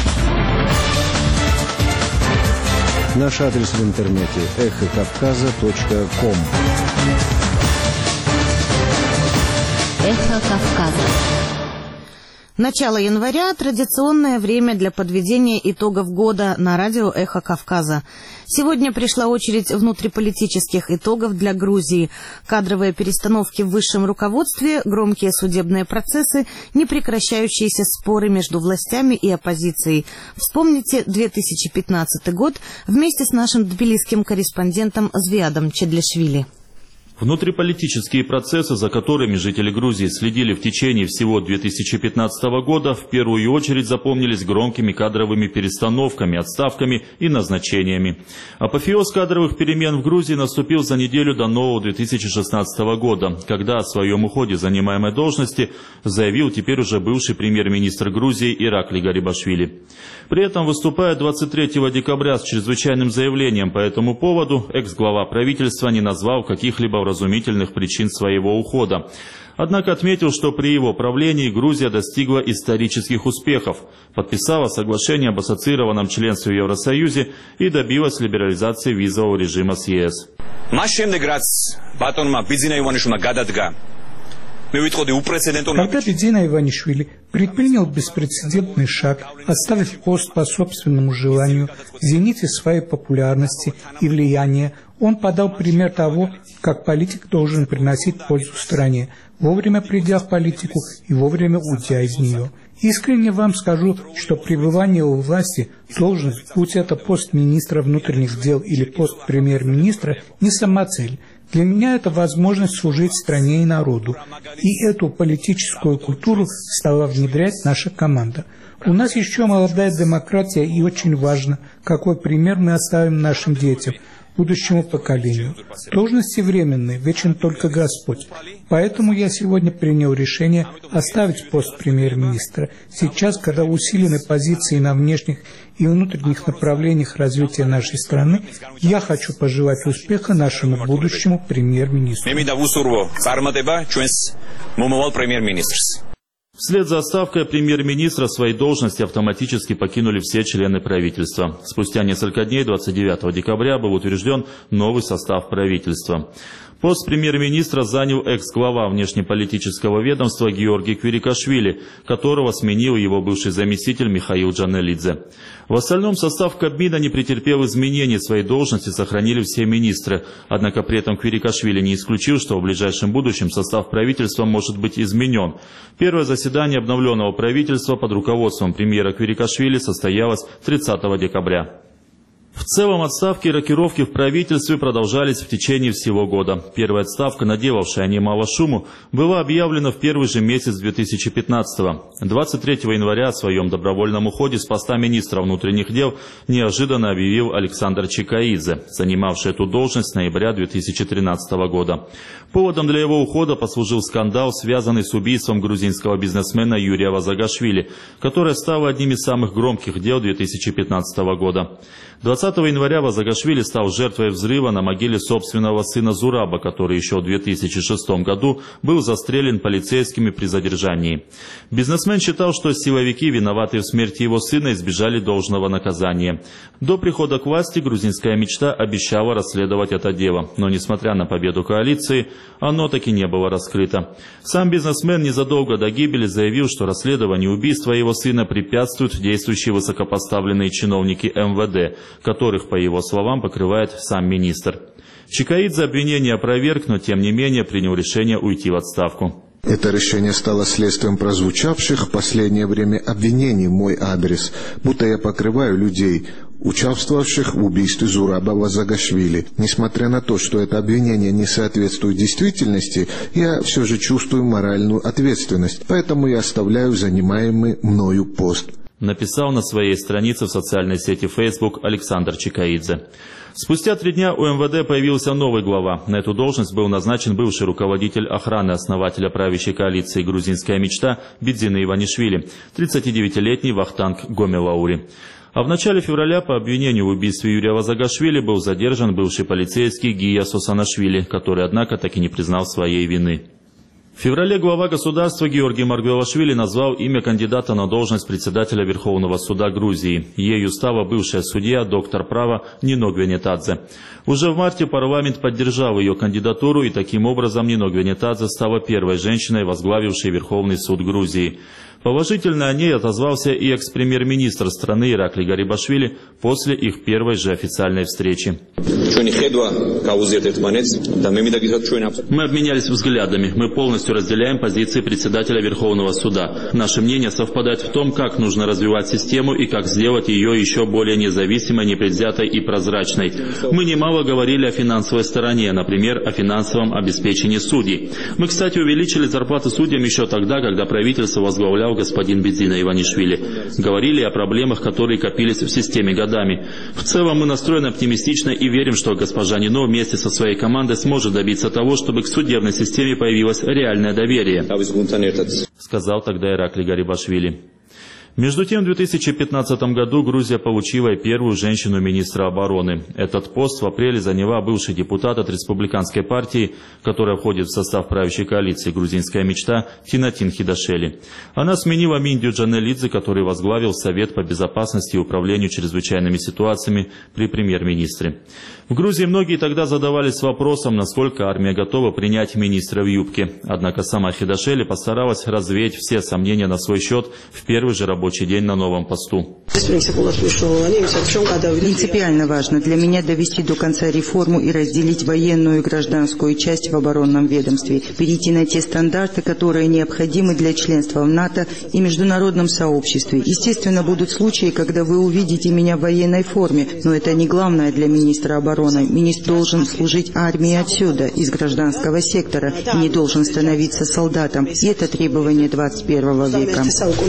Наш адрес в интернете эхо кавказа точка ком. Эхо Кавказа. Начало января – традиционное время для подведения итогов года на радио «Эхо Кавказа». Сегодня пришла очередь внутриполитических итогов для Грузии. Кадровые перестановки в высшем руководстве, громкие судебные процессы, непрекращающиеся споры между властями и оппозицией. Вспомните две тысячи пятнадцатый год вместе с нашим тбилисским корреспондентом Звиадом Чедлишвили. Внутриполитические процессы, за которыми жители Грузии следили в течение всего две тысячи пятнадцатого года, в первую очередь запомнились громкими кадровыми перестановками, отставками и назначениями. Апофеоз кадровых перемен в Грузии наступил за неделю до нового две тысячи шестнадцатого года, когда о своем уходе с занимаемой должности заявил теперь уже бывший премьер-министр Грузии Иракли Гарибашвили. При этом, выступая двадцать третьего декабря с чрезвычайным заявлением по этому поводу, экс-глава правительства не назвал каких-либо вразумительных причин своего ухода. Однако отметил, что при его правлении Грузия достигла исторических успехов, подписала соглашение об ассоциированном членстве в Евросоюзе и добилась либерализации визового режима с ЕС. Когда Бидзина Иванишвили предпринял беспрецедентный шаг, оставив пост по собственному желанию, в зените своей популярности и влияния, он подал пример того, как политик должен приносить пользу стране, вовремя придя в политику и вовремя уйдя из нее. Искренне вам скажу, что пребывание у власти, должность, будь это пост министра внутренних дел или пост премьер-министра, не самоцель. Для меня это возможность служить стране и народу. И эту политическую культуру стала внедрять наша команда. У нас еще молодая демократия, и очень важно, какой пример мы оставим нашим детям, будущему поколению. Должности временные, вечен только Господь. Поэтому я сегодня принял решение оставить пост премьер-министра. Сейчас, когда усилены позиции на внешних и внутренних направлениях развития нашей страны, я хочу пожелать успеха нашему будущему премьер-министру. Вслед за отставкой премьер-министра свои должности автоматически покинули все члены правительства. Спустя несколько дней, двадцать девятого декабря, был утвержден новый состав правительства. Пост премьер-министра занял экс-глава внешнеполитического ведомства Георгий Квирикашвили, которого сменил его бывший заместитель Михаил Джанелидзе. В остальном состав Кабмина не претерпел изменений, свои должности сохранили все министры. Однако при этом Квирикашвили не исключил, что в ближайшем будущем состав правительства может быть изменен. Первое заседание обновленного правительства под руководством премьера Квирикашвили состоялось тридцатого декабря. В целом отставки и рокировки в правительстве продолжались в течение всего года. Первая отставка, наделавшая немало шуму, была объявлена в первый же месяц две тысячи пятнадцатого. двадцать третьего января о своем добровольном уходе с поста министра внутренних дел неожиданно объявил Александр Чикаидзе, занимавший эту должность с ноября две тысячи тринадцатого года. Поводом для его ухода послужил скандал, связанный с убийством грузинского бизнесмена Юрия Вазагашвили, которое стало одним из самых громких дел две тысячи пятнадцатого года. двадцатого января Вазагашвили стал жертвой взрыва на могиле собственного сына Зураба, который еще в две тысячи шестом году был застрелен полицейскими при задержании. Бизнесмен считал, что силовики, виноватые в смерти его сына, избежали должного наказания. До прихода к власти грузинская мечта обещала расследовать это дело, но несмотря на победу коалиции, оно таки не было раскрыто. Сам бизнесмен незадолго до гибели заявил, что расследованию убийства его сына препятствуют действующие высокопоставленные чиновники эм вэ дэ, которых, по его словам, покрывает сам министр. Чикаидзе обвинение опроверг, но тем не менее принял решение уйти в отставку. Это решение стало следствием прозвучавших в последнее время обвинений в мой адрес, будто я покрываю людей, участвовавших в убийстве Зураба Вазагашвили. Несмотря на то, что это обвинение не соответствует действительности, я все же чувствую моральную ответственность, поэтому я оставляю занимаемый мною пост. Написал на своей странице в социальной сети Facebook Александр Чикаидзе. Спустя три дня у эм вэ дэ появился новый глава. На эту должность был назначен бывший руководитель охраны основателя правящей коалиции «Грузинская мечта» Бидзина Иванишвили, тридцатидевятилетний Вахтанг Гомелаури. А в начале февраля по обвинению в убийстве Юрия Вазагашвили был задержан бывший полицейский Гия Сосанашвили, который, однако, так и не признал своей вины. В феврале глава государства Георгий Маргвелашвили назвал имя кандидата на должность председателя Верховного суда Грузии. Ею стала бывшая судья, доктор права Нино Гвенетадзе. Уже в марте парламент поддержал ее кандидатуру, и таким образом Нино Гвенетадзе стала первой женщиной, возглавившей Верховный суд Грузии. Положительно о ней отозвался и экс-премьер-министр страны Ираклий Гарибашвили после их первой же официальной встречи. Мы обменялись взглядами. Мы полностью разделяем позиции председателя Верховного суда. Наши мнения совпадают в том, как нужно развивать систему и как сделать ее еще более независимой, непредвзятой и прозрачной. Мы немало говорили о финансовой стороне, например, о финансовом обеспечении судей. Мы, кстати, увеличили зарплаты судьям еще тогда, когда правительство возглавлял господин Бедзина Иванишвили. Говорили о проблемах, которые копились в системе годами. В целом мы настроены оптимистично и верим, что госпожа Нино вместе со своей командой сможет добиться того, чтобы к судебной системе появилось реальное доверие, сказал тогда Ираклий Гарибашвили. Между тем, в две тысячи пятнадцатом году Грузия получила и первую женщину-министра обороны. Этот пост в апреле заняла бывший депутат от республиканской партии, которая входит в состав правящей коалиции «Грузинская мечта» Тинатин Хидашели. Она сменила Миндию Джанелидзе, который возглавил Совет по безопасности и управлению чрезвычайными ситуациями при премьер-министре. В Грузии многие тогда задавались вопросом, насколько армия готова принять министра в юбке. Однако сама Хидашели постаралась развеять все сомнения на свой счет в первый же рабочий день на новом посту. Принципиально важно для меня довести до конца реформу и разделить военную и гражданскую часть в оборонном ведомстве, перейти на те стандарты, которые необходимы для членства в НАТО и международном сообществе. Естественно, будут случаи, когда вы увидите меня в военной форме, но это не главное для министра обороны. Министр должен служить армии отсюда, из гражданского сектора, и не должен становиться солдатом. И это требование двадцать первого века.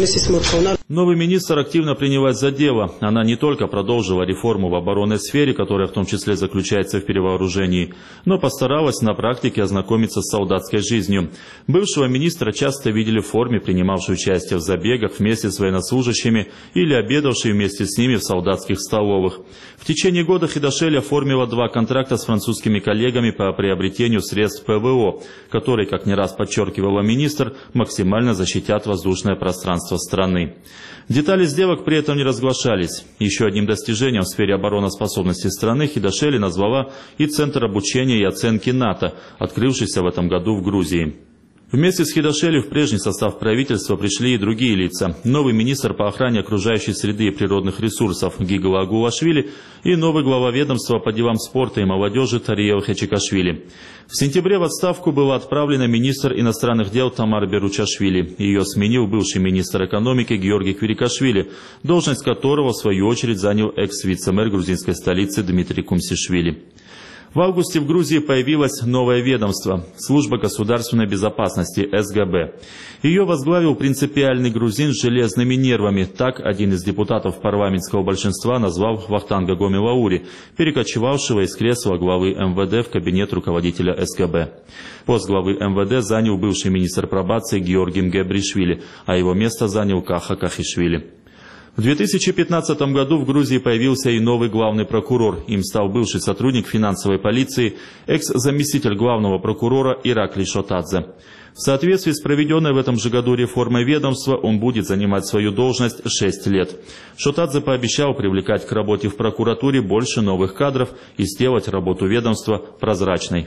Новый министр активно принялась за дело. Она не только продолжила реформу в оборонной сфере, которая в том числе заключается в перевооружении, но постаралась на практике ознакомиться с солдатской жизнью. Бывшего министра часто видели в форме, принимавшую участие в забегах вместе с военнослужащими или обедавшей вместе с ними в солдатских столовых. В течение года Хидашели оформила два контракта с французскими коллегами по приобретению средств ПВО, которые, как не раз подчеркивала министр, максимально защитят воздушное пространство страны. Детали сделок при этом не разглашались. Еще одним достижением в сфере обороноспособности страны Хидашели назвала и Центр обучения и оценки НАТО, открывшийся в этом году в Грузии. Вместе с Хидашели в прежний состав правительства пришли и другие лица. Новый министр по охране окружающей среды и природных ресурсов Гигала Агулашвили и новый глава ведомства по делам спорта и молодежи Тария Хечикашвили. В сентябре в отставку была отправлена министр иностранных дел Тамар Беручашвили. Ее сменил бывший министр экономики Георгий Квирикашвили, должность которого в свою очередь занял экс-вице-мэр грузинской столицы Дмитрий Кумсишвили. В августе в Грузии появилось новое ведомство – Служба государственной безопасности эс гэ бэ. Ее возглавил принципиальный грузин с железными нервами. Так один из депутатов парламентского большинства назвал Вахтанга Гомелаури, перекочевавшего из кресла главы эм вэ дэ в кабинет руководителя эс гэ бэ. Пост главы эм вэ дэ занял бывший министр пробации Георгий Мгебришвили, а его место занял Каха Кахишвили. В две тысячи пятнадцатом году в Грузии появился и новый главный прокурор. Им стал бывший сотрудник финансовой полиции, экс-заместитель главного прокурора Ираклий Шотадзе. В соответствии с проведенной в этом же году реформой ведомства, он будет занимать свою должность шесть лет. Шотадзе пообещал привлекать к работе в прокуратуре больше новых кадров и сделать работу ведомства прозрачной.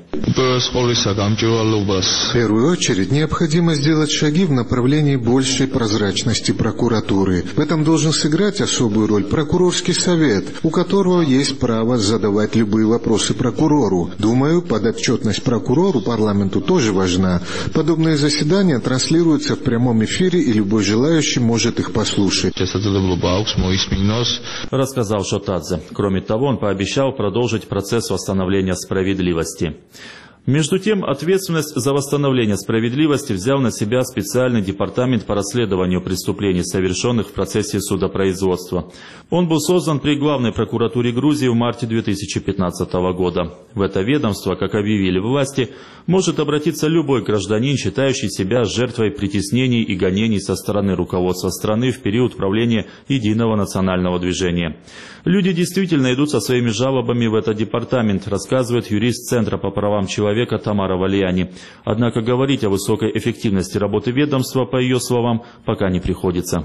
В первую очередь необходимо сделать шаги в направлении большей прозрачности прокуратуры. В этом должен сыграть особую роль прокурорский совет, у которого есть право задавать любые вопросы прокурору. Думаю, подотчетность прокурору парламенту тоже важна. Подобные заседания транслируются в прямом эфире, и любой желающий может их послушать, рассказал Шотадзе. Кроме того, он пообещал продолжить процесс восстановления справедливости. Между тем, ответственность за восстановление справедливости взял на себя специальный департамент по расследованию преступлений, совершенных в процессе судопроизводства. Он был создан при Главной прокуратуре Грузии в марте две тысячи пятнадцатого года. В это ведомство, как объявили власти, может обратиться любой гражданин, считающий себя жертвой притеснений и гонений со стороны руководства страны в период правления Единого национального движения. Люди действительно идут со своими жалобами в этот департамент, рассказывает юрист Центра по правам человека человека Тамара Валиани. Однако говорить о высокой эффективности работы ведомства, по ее словам, пока не приходится.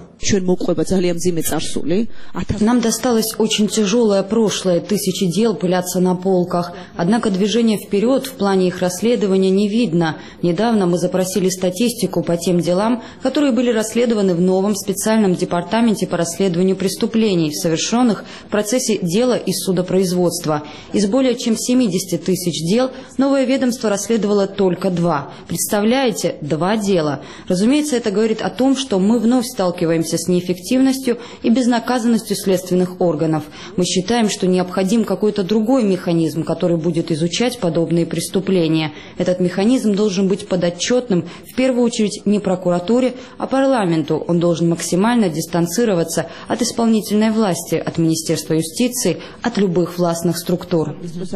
Нам досталось очень тяжелое прошлое, тысячи дел пылятся на полках. Однако движения вперед в плане их расследования не видно. Недавно мы запросили статистику по тем делам, которые были расследованы в новом специальном департаменте по расследованию преступлений, совершенных в процессе дела и судопроизводства. Из более чем семидесяти тысяч дел новое ведомство расследовало только два. Представляете, два дела. Разумеется, это говорит о том, что мы вновь сталкиваемся с неэффективностью и безнаказанностью следственных органов. Мы считаем, что необходим какой-то другой механизм, который будет изучать подобные преступления. Этот механизм должен быть подотчетным, в первую очередь, не прокуратуре, а парламенту. Он должен максимально дистанцироваться от исполнительной власти, от Министерства юстиции, от любых властных структур.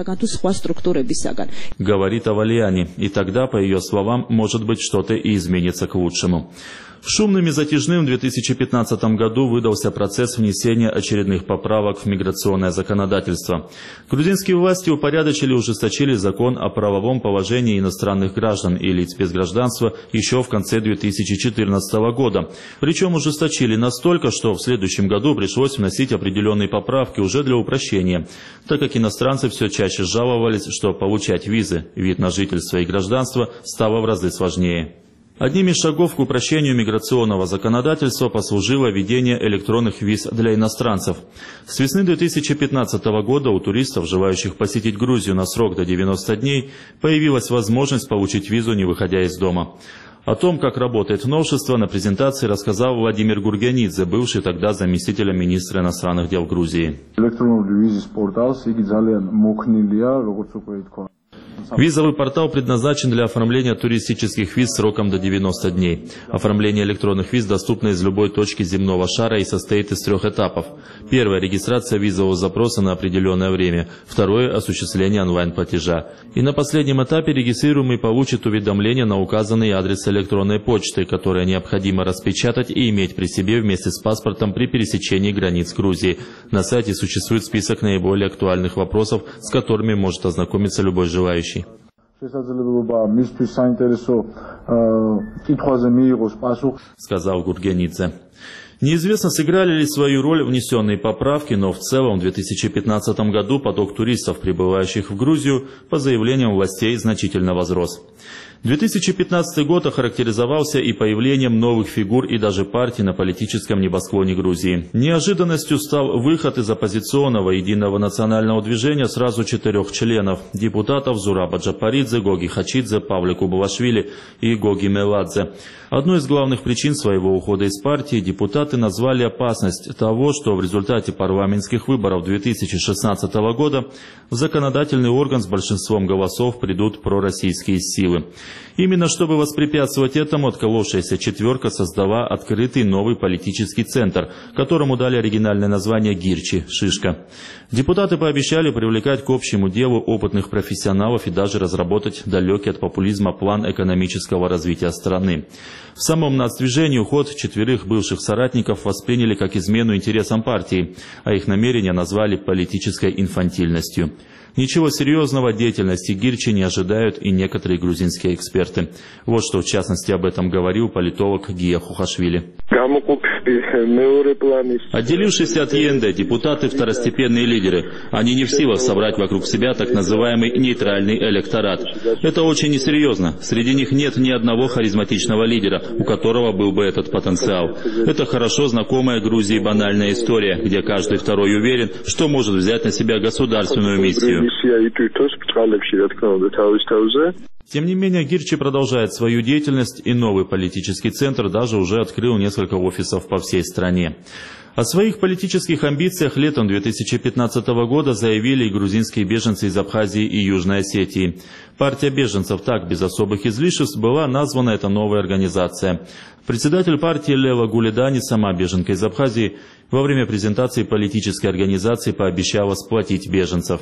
Говорит Авалиани. И тогда, по ее словам, может быть, что-то и изменится к лучшему. Шумным и затяжным в две тысячи пятнадцатом году выдался процесс внесения очередных поправок в миграционное законодательство. Грузинские власти упорядочили и ужесточили закон о правовом положении иностранных граждан и лиц без гражданства еще в конце две тысячи четырнадцатого года. Причем ужесточили настолько, что в следующем году пришлось вносить определенные поправки уже для упрощения, так как иностранцы все чаще жаловались, что получать визы, вид на жительство и гражданство стало в разы сложнее. Одним из шагов к упрощению миграционного законодательства послужило введение электронных виз для иностранцев. С весны две тысячи пятнадцатого года у туристов, желающих посетить Грузию на срок до девяноста дней, появилась возможность получить визу, не выходя из дома. О том, как работает новшество, на презентации рассказал Владимир Гурганидзе, бывший тогда заместителем министра иностранных дел Грузии. Визовый портал предназначен для оформления туристических виз сроком до девяноста дней. Оформление электронных виз доступно из любой точки земного шара и состоит из трех этапов. Первое – регистрация визового запроса на определенное время. Второе – осуществление онлайн-платежа. И на последнем этапе регистрируемый получит уведомление на указанный адрес электронной почты, которое необходимо распечатать и иметь при себе вместе с паспортом при пересечении границ Грузии. На сайте существует список наиболее актуальных вопросов, с которыми может ознакомиться любой желающий. Сказал Гурганидзе. Неизвестно, сыграли ли свою роль внесенные поправки, но в целом в две тысячи пятнадцатом году поток туристов, прибывающих в Грузию, по заявлениям властей, значительно возрос. две тысячи пятнадцатый год охарактеризовался и появлением новых фигур и даже партий на политическом небосклоне Грузии. Неожиданностью стал выход из оппозиционного единого национального движения сразу четырех членов – депутатов Зураба Джапаридзе, Гоги Хачидзе, Павлику Булашвили и Гоги Меладзе. Одной из главных причин своего ухода из партии депутаты назвали опасность того, что в результате парламентских выборов две тысячи шестнадцатого года в законодательный орган с большинством голосов придут пророссийские силы. Именно чтобы воспрепятствовать этому, отколовшаяся четверка создала открытый новый политический центр, которому дали оригинальное название «Гирчи» – «Шишка». Депутаты пообещали привлекать к общему делу опытных профессионалов и даже разработать далекий от популизма план экономического развития страны. В самом нацдвижении уход четверых бывших соратников восприняли как измену интересам партии, а их намерения назвали политической инфантильностью. Ничего серьезного от деятельности Гирчи не ожидают и некоторые грузинские эксперты. Вот что в частности об этом говорил политолог Гия Хухашвили. Отделившись от ЕНД, депутаты – второстепенные лидеры. Они не в силах собрать вокруг себя так называемый нейтральный электорат. Это очень несерьезно. Среди них нет ни одного харизматичного лидера, у которого был бы этот потенциал. Это хорошо знакомая Грузии банальная история, где каждый второй уверен, что может взять на себя государственную миссию. Тем не менее, Гирчи продолжает свою деятельность, и новый политический центр даже уже открыл несколько офисов по всей стране. О своих политических амбициях летом две тысячи пятнадцатого года заявили и грузинские беженцы из Абхазии и Южной Осетии. Партия беженцев, так без особых излишеств, была названа эта новая организация. Председатель партии Лела Гуледани, сама беженка из Абхазии, во время презентации политической организации пообещала сплотить беженцев.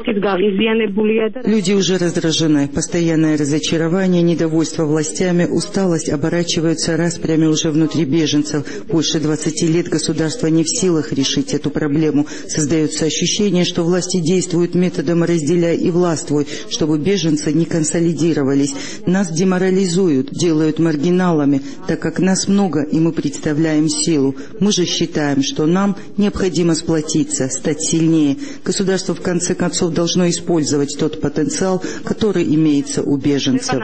Люди уже раздражены. Постоянное разочарование, недовольство властями, усталость оборачиваются распрями уже внутри беженцев. Больше двадцати лет государство государство не в силах решить эту проблему. Создается ощущение, что власти действуют методом «разделяй и властвуй», чтобы беженцы не консолидировались. Нас деморализуют, делают маргиналами, так как нас много и мы представляем силу. Мы же считаем, что нам необходимо сплотиться, стать сильнее. Государство в конце концов должно использовать тот потенциал, который имеется у беженцев.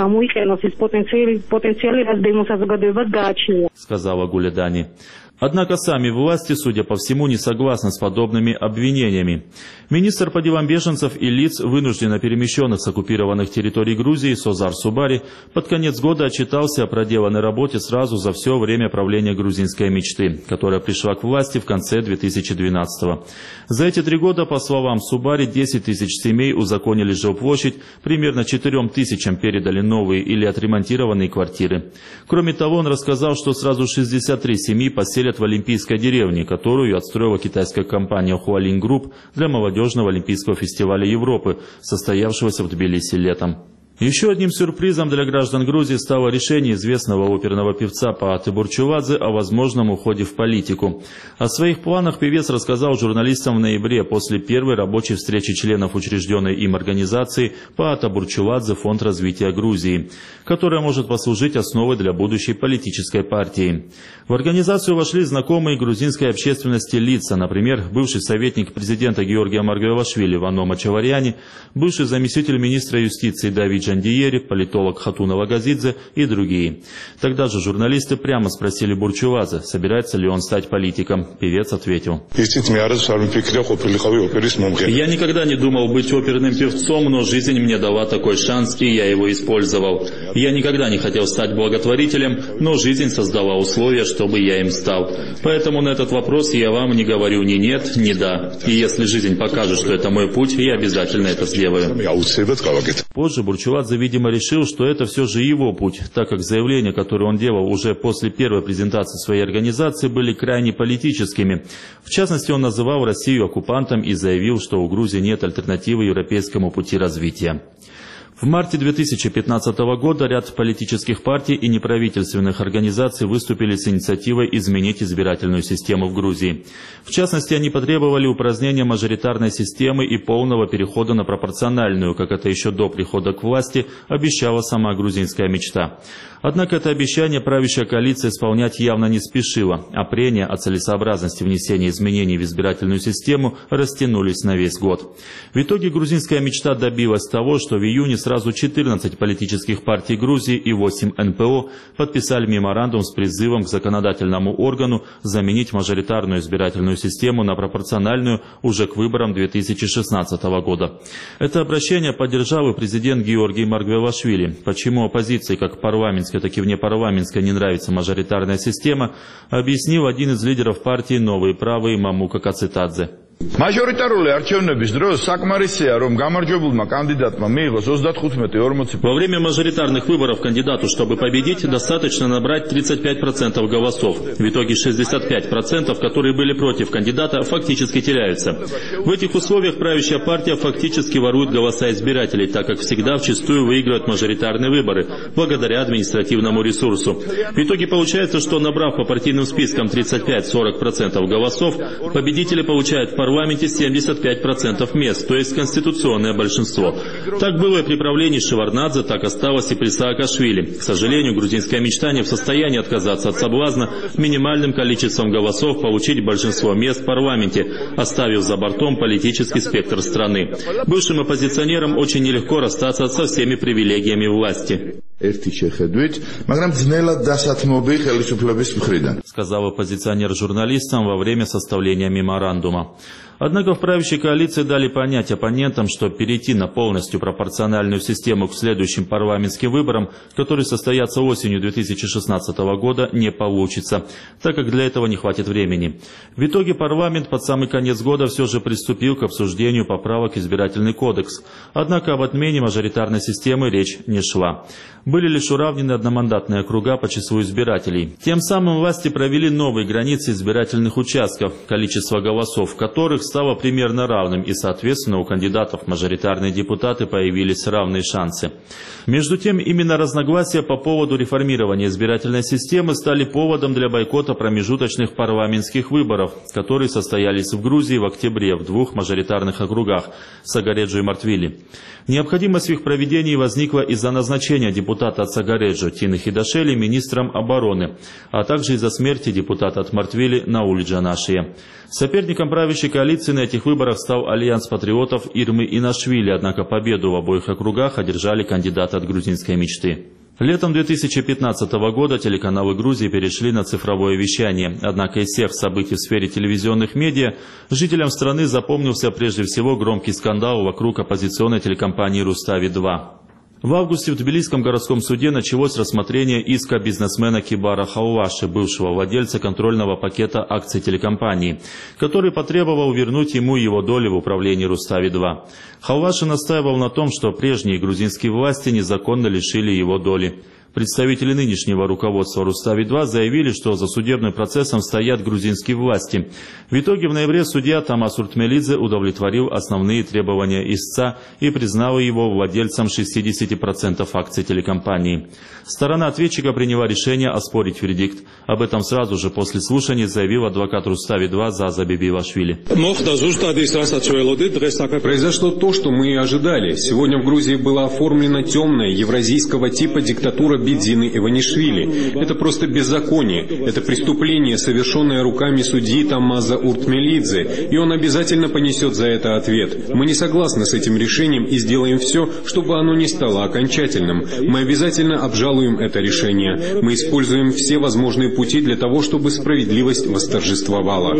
Сказала Гуледани. Однако сами власти, судя по всему, не согласны с подобными обвинениями. Министр по делам беженцев и лиц, вынужденно перемещенных с оккупированных территорий Грузии, Созар Субари, под конец года отчитался о проделанной работе сразу за все время правления грузинской мечты, которая пришла к власти в конце две тысячи двенадцатого. За эти три года, по словам Субари, десять тысяч семей узаконили жилплощадь, примерно четырем тысячам передали новые или отремонтированные квартиры. Кроме того, он рассказал, что сразу шестьдесят три семьи поселят в Олимпийской деревне, которую отстроила китайская компания Hualien Group для молодежного олимпийского фестиваля Европы, состоявшегося в Тбилиси летом. Еще одним сюрпризом для граждан Грузии стало решение известного оперного певца Пааты Бурчувадзе о возможном уходе в политику. О своих планах певец рассказал журналистам в ноябре после первой рабочей встречи членов учрежденной им организации Паата Бурчувадзе Фонд развития Грузии, которая может послужить основой для будущей политической партии. В организацию вошли знакомые грузинской общественности лица, например, бывший советник президента Георгия Маргвелашвили Вано Мачаваряни, бывший заместитель министра юстиции Давид Джандиери, политолог Хатуна Лагазидзе и другие. Тогда же журналисты прямо спросили Бурчувадзе, собирается ли он стать политиком. Певец ответил: «Я никогда не думал быть оперным певцом, но жизнь мне дала такой шанс, и я его использовал. Я никогда не хотел стать благотворителем, но жизнь создала условия, чтобы я им стал. Поэтому на этот вопрос я вам не говорю ни нет, ни да. И если жизнь покажет, что это мой путь, я обязательно это сделаю». Позже Бурчувадзе, видимо, решил, что это все же его путь, так как заявления, которые он делал уже после первой презентации своей организации, были крайне политическими. В частности, он называл Россию оккупантом и заявил, что у Грузии нет альтернативы европейскому пути развития. В марте две тысячи пятнадцатого года ряд политических партий и неправительственных организаций выступили с инициативой изменить избирательную систему в Грузии. В частности, они потребовали упразднения мажоритарной системы и полного перехода на пропорциональную, как это еще до прихода к власти обещала сама грузинская мечта. Однако это обещание правящая коалиция исполнять явно не спешила, а прения о целесообразности внесения изменений в избирательную систему растянулись на весь год. В итоге грузинская мечта добилась того, что в июне сразу четырнадцать политических партий Грузии и восемь эн пэ о подписали меморандум с призывом к законодательному органу заменить мажоритарную избирательную систему на пропорциональную уже к выборам две тысячи шестнадцатого года. Это обращение поддержал и президент Георгий Маргвелашвили. Почему оппозиции как парламентской, так и внепарламентской не нравится мажоритарная система, объяснил один из лидеров партии «Новые правые» Мамука Кацитадзе. Во время мажоритарных выборов кандидату, чтобы победить, достаточно набрать тридцать пять процентов голосов. В итоге шестьдесят пять процентов, которые были против кандидата, фактически теряются. В этих условиях правящая партия фактически ворует голоса избирателей, так как всегда вчастую выигрывают мажоритарные выборы, благодаря административному ресурсу. В итоге получается, что набрав по партийным спискам тридцать пять — сорок процентов голосов, победители получают в парламенте В парламенте семьдесят пять процентов мест, то есть конституционное большинство. Так было и при правлении Шеварднадзе, так осталось и при Саакашвили. К сожалению, грузинская мечта не в состоянии отказаться от соблазна минимальным количеством голосов получить большинство мест в парламенте, оставив за бортом политический спектр страны. Бывшим оппозиционерам очень нелегко расстаться со всеми привилегиями власти. Сказал оппозиционер журналистам во время составления меморандума. Однако в правящей коалиции дали понять оппонентам, что перейти на полностью пропорциональную систему к следующим парламентским выборам, которые состоятся осенью две тысячи шестнадцатого года, не получится, так как для этого не хватит времени. В итоге парламент под самый конец года все же приступил к обсуждению поправок в избирательный кодекс. Однако об отмене мажоритарной системы речь не шла. Были лишь уравнены одномандатные округа по числу избирателей. Тем самым власти провели новые границы избирательных участков, количество голосов в которых стало примерно равным, и, соответственно, у кандидатов в мажоритарные депутаты появились равные шансы. Между тем, именно разногласия по поводу реформирования избирательной системы стали поводом для бойкота промежуточных парламентских выборов, которые состоялись в Грузии в октябре в двух мажоритарных округах – Сагареджо и Мартвили. Необходимость в их проведении возникла из-за назначения депутата от Сагареджо Тины Хидашели министром обороны, а также из-за смерти депутата от Мартвили Науль Джанашия. Соперником правящей коалиции на этих выборах стал альянс патриотов Ирмы Инашвили, однако победу в обоих округах одержали кандидаты от грузинской мечты. Летом две тысячи пятнадцатого года телеканалы Грузии перешли на цифровое вещание. Однако из всех событий в сфере телевизионных медиа жителям страны запомнился прежде всего громкий скандал вокруг оппозиционной телекомпании «Рустави два». В августе в Тбилисском городском суде началось рассмотрение иска бизнесмена Кибара Хауваши, бывшего владельца контрольного пакета акций телекомпании, который потребовал вернуть ему его доли в управлении «Рустави два». Хауваши настаивал на том, что прежние грузинские власти незаконно лишили его доли. Представители нынешнего руководства «Рустави два» заявили, что за судебным процессом стоят грузинские власти. В итоге в ноябре судья Тамас Уртмелидзе удовлетворил основные требования истца и признал его владельцем шестидесяти процентов акций телекомпании. Сторона ответчика приняла решение оспорить вердикт. Об этом сразу же после слушания заявил адвокат «Рустави два» Заза Бибилашвили. Произошло то, что мы и ожидали. Сегодня в Грузии была оформлена темная евразийского типа диктатура Бедзины Иванишвили. Это просто беззаконие. Это преступление, совершенное руками судьи Тамаза Уртмелидзе, и он обязательно понесет за это ответ. Мы не согласны с этим решением и сделаем все, чтобы оно не стало окончательным. Мы обязательно обжалуем это решение. Мы используем все возможные пути для того, чтобы справедливость восторжествовала.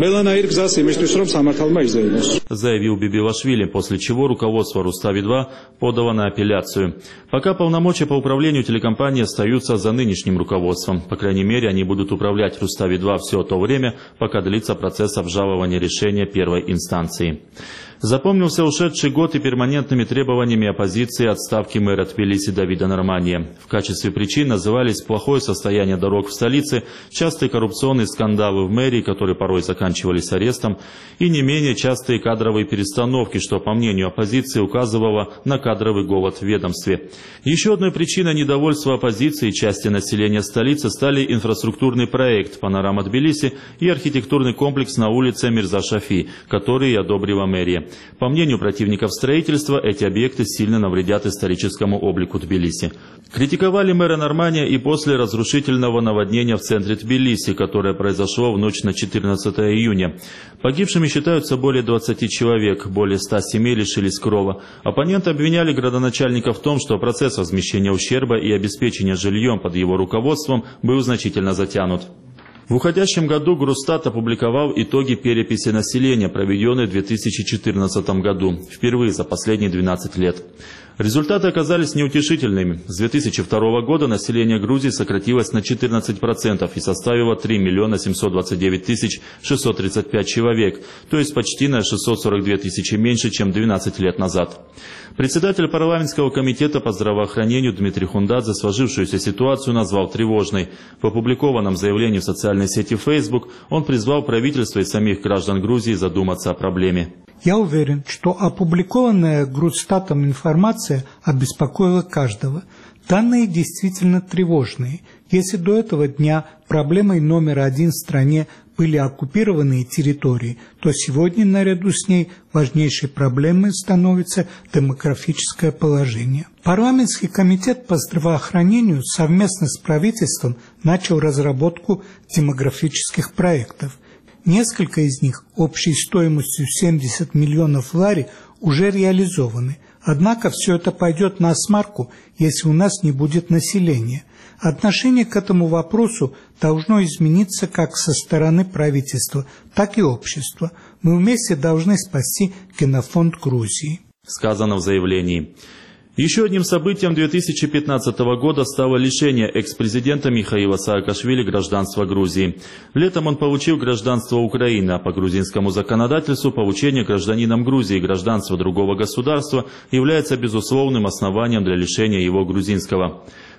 Заявил Бибилашвили, после чего руководство «Рустави два» подало на апелляцию. Пока полномочия по управлению телекомпанией Компании остаются за нынешним руководством. По крайней мере, они будут управлять «Рустави два» все то время, пока длится процесс обжалования решения первой инстанции. Запомнился ушедший год и перманентными требованиями оппозиции отставки мэра Тбилиси Давида Нормания. В качестве причин назывались плохое состояние дорог в столице, частые коррупционные скандалы в мэрии, которые порой заканчивались арестом, и не менее частые кадровые перестановки, что, по мнению оппозиции, указывало на кадровый голод в ведомстве. Еще одной причиной недовольства оппозиции и части населения столицы стали инфраструктурный проект «Панорама Тбилиси» и архитектурный комплекс на улице Мирза-Шафи, который одобрила мэрия. По мнению противников строительства, эти объекты сильно навредят историческому облику Тбилиси. Критиковали мэра Нормания и после разрушительного наводнения в центре Тбилиси, которое произошло в ночь на четырнадцатое июня. Погибшими считаются более двадцати человек, более ста семей лишились крова. Оппоненты обвиняли градоначальника в том, что процесс возмещения ущерба и обеспечения жильем под его руководством был значительно затянут. В уходящем году Грустат опубликовал итоги переписи населения, проведенной в две тысячи четырнадцатом году, впервые за последние двенадцать лет. Результаты оказались неутешительными. С две тысячи второго года население Грузии сократилось на четырнадцать процентов и составило три миллиона семьсот двадцать девять тысяч шестьсот тридцать пять человек, то есть почти на шестьсот сорок две тысячи меньше, чем двенадцать лет назад. Председатель парламентского комитета по здравоохранению Дмитрий Хундадзе сложившуюся ситуацию назвал тревожной. В опубликованном заявлении в социальной сети Facebook он призвал правительство и самих граждан Грузии задуматься о проблеме. Я уверен, что опубликованная Грустатом информация обеспокоила каждого. Данные действительно тревожные. Если до этого дня проблемой номер один в стране были оккупированные территории, то сегодня наряду с ней важнейшей проблемой становится демографическое положение. Парламентский комитет по здравоохранению совместно с правительством начал разработку демографических проектов. Несколько из них общей стоимостью семьдесят миллионов лари уже реализованы. Однако все это пойдет на смарку, если у нас не будет населения. Отношение к этому вопросу должно измениться как со стороны правительства, так и общества. Мы вместе должны спасти генофонд Грузии. Сказано в заявлении. Еще одним событием две тысячи пятнадцатого года стало лишение экс-президента Михаила Саакашвили гражданства Грузии. Летом он получил гражданство Украины, а по грузинскому законодательству получение гражданином Грузии гражданства другого государства является безусловным основанием для лишения его грузинского.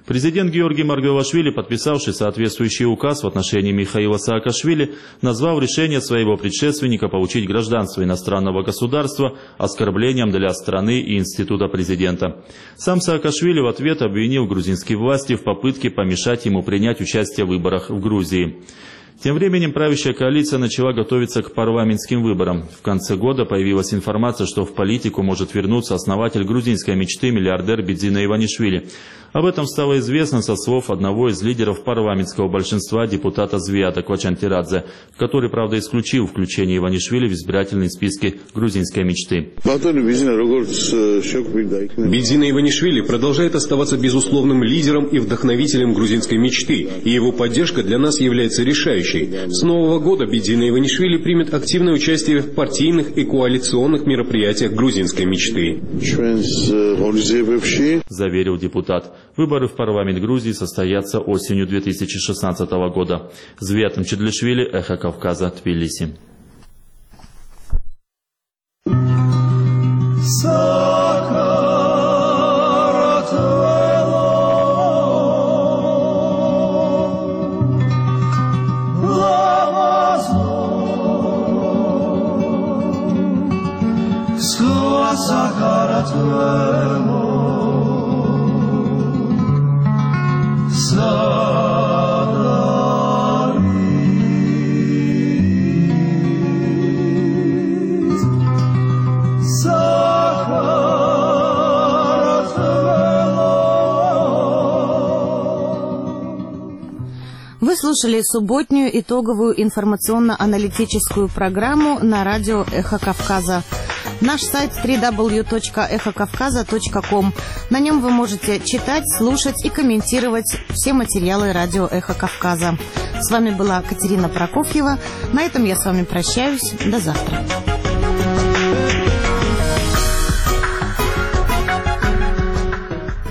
Президент Георгий Маргвелашвили, подписавший соответствующий указ в отношении Михаила Саакашвили, назвал решение своего предшественника получить гражданство иностранного государства оскорблением для страны и института президента. Сам Саакашвили в ответ обвинил грузинские власти в попытке помешать ему принять участие в выборах в Грузии. Тем временем правящая коалиция начала готовиться к парламентским выборам. В конце года появилась информация, что в политику может вернуться основатель грузинской мечты миллиардер Бидзина Иванишвили. Об этом стало известно со слов одного из лидеров парламентского большинства, депутата Звията Квачантирадзе, который, правда, исключил включение Иванишвили в избирательные списки грузинской мечты. Бидзина Иванишвили продолжает оставаться безусловным лидером и вдохновителем грузинской мечты, и его поддержка для нас является решающей. С нового года Бидзина Иванишвили примет активное участие в партийных и коалиционных мероприятиях грузинской мечты, заверил депутат. Выборы в парламент Грузии состоятся осенью две тысячи шестнадцатого года. Звят Мчедлишвили, Эхо Кавказа, Тбилиси. Вы слушали субботнюю итоговую информационно-аналитическую программу на радио «Эхо Кавказа». Наш сайт дабл ю дабл ю дабл ю точка эхо кавказа точка ком. На нем вы можете читать, слушать и комментировать все материалы радио «Эхо Кавказа». С вами была Катерина Прокофьева. На этом я с вами прощаюсь. До завтра.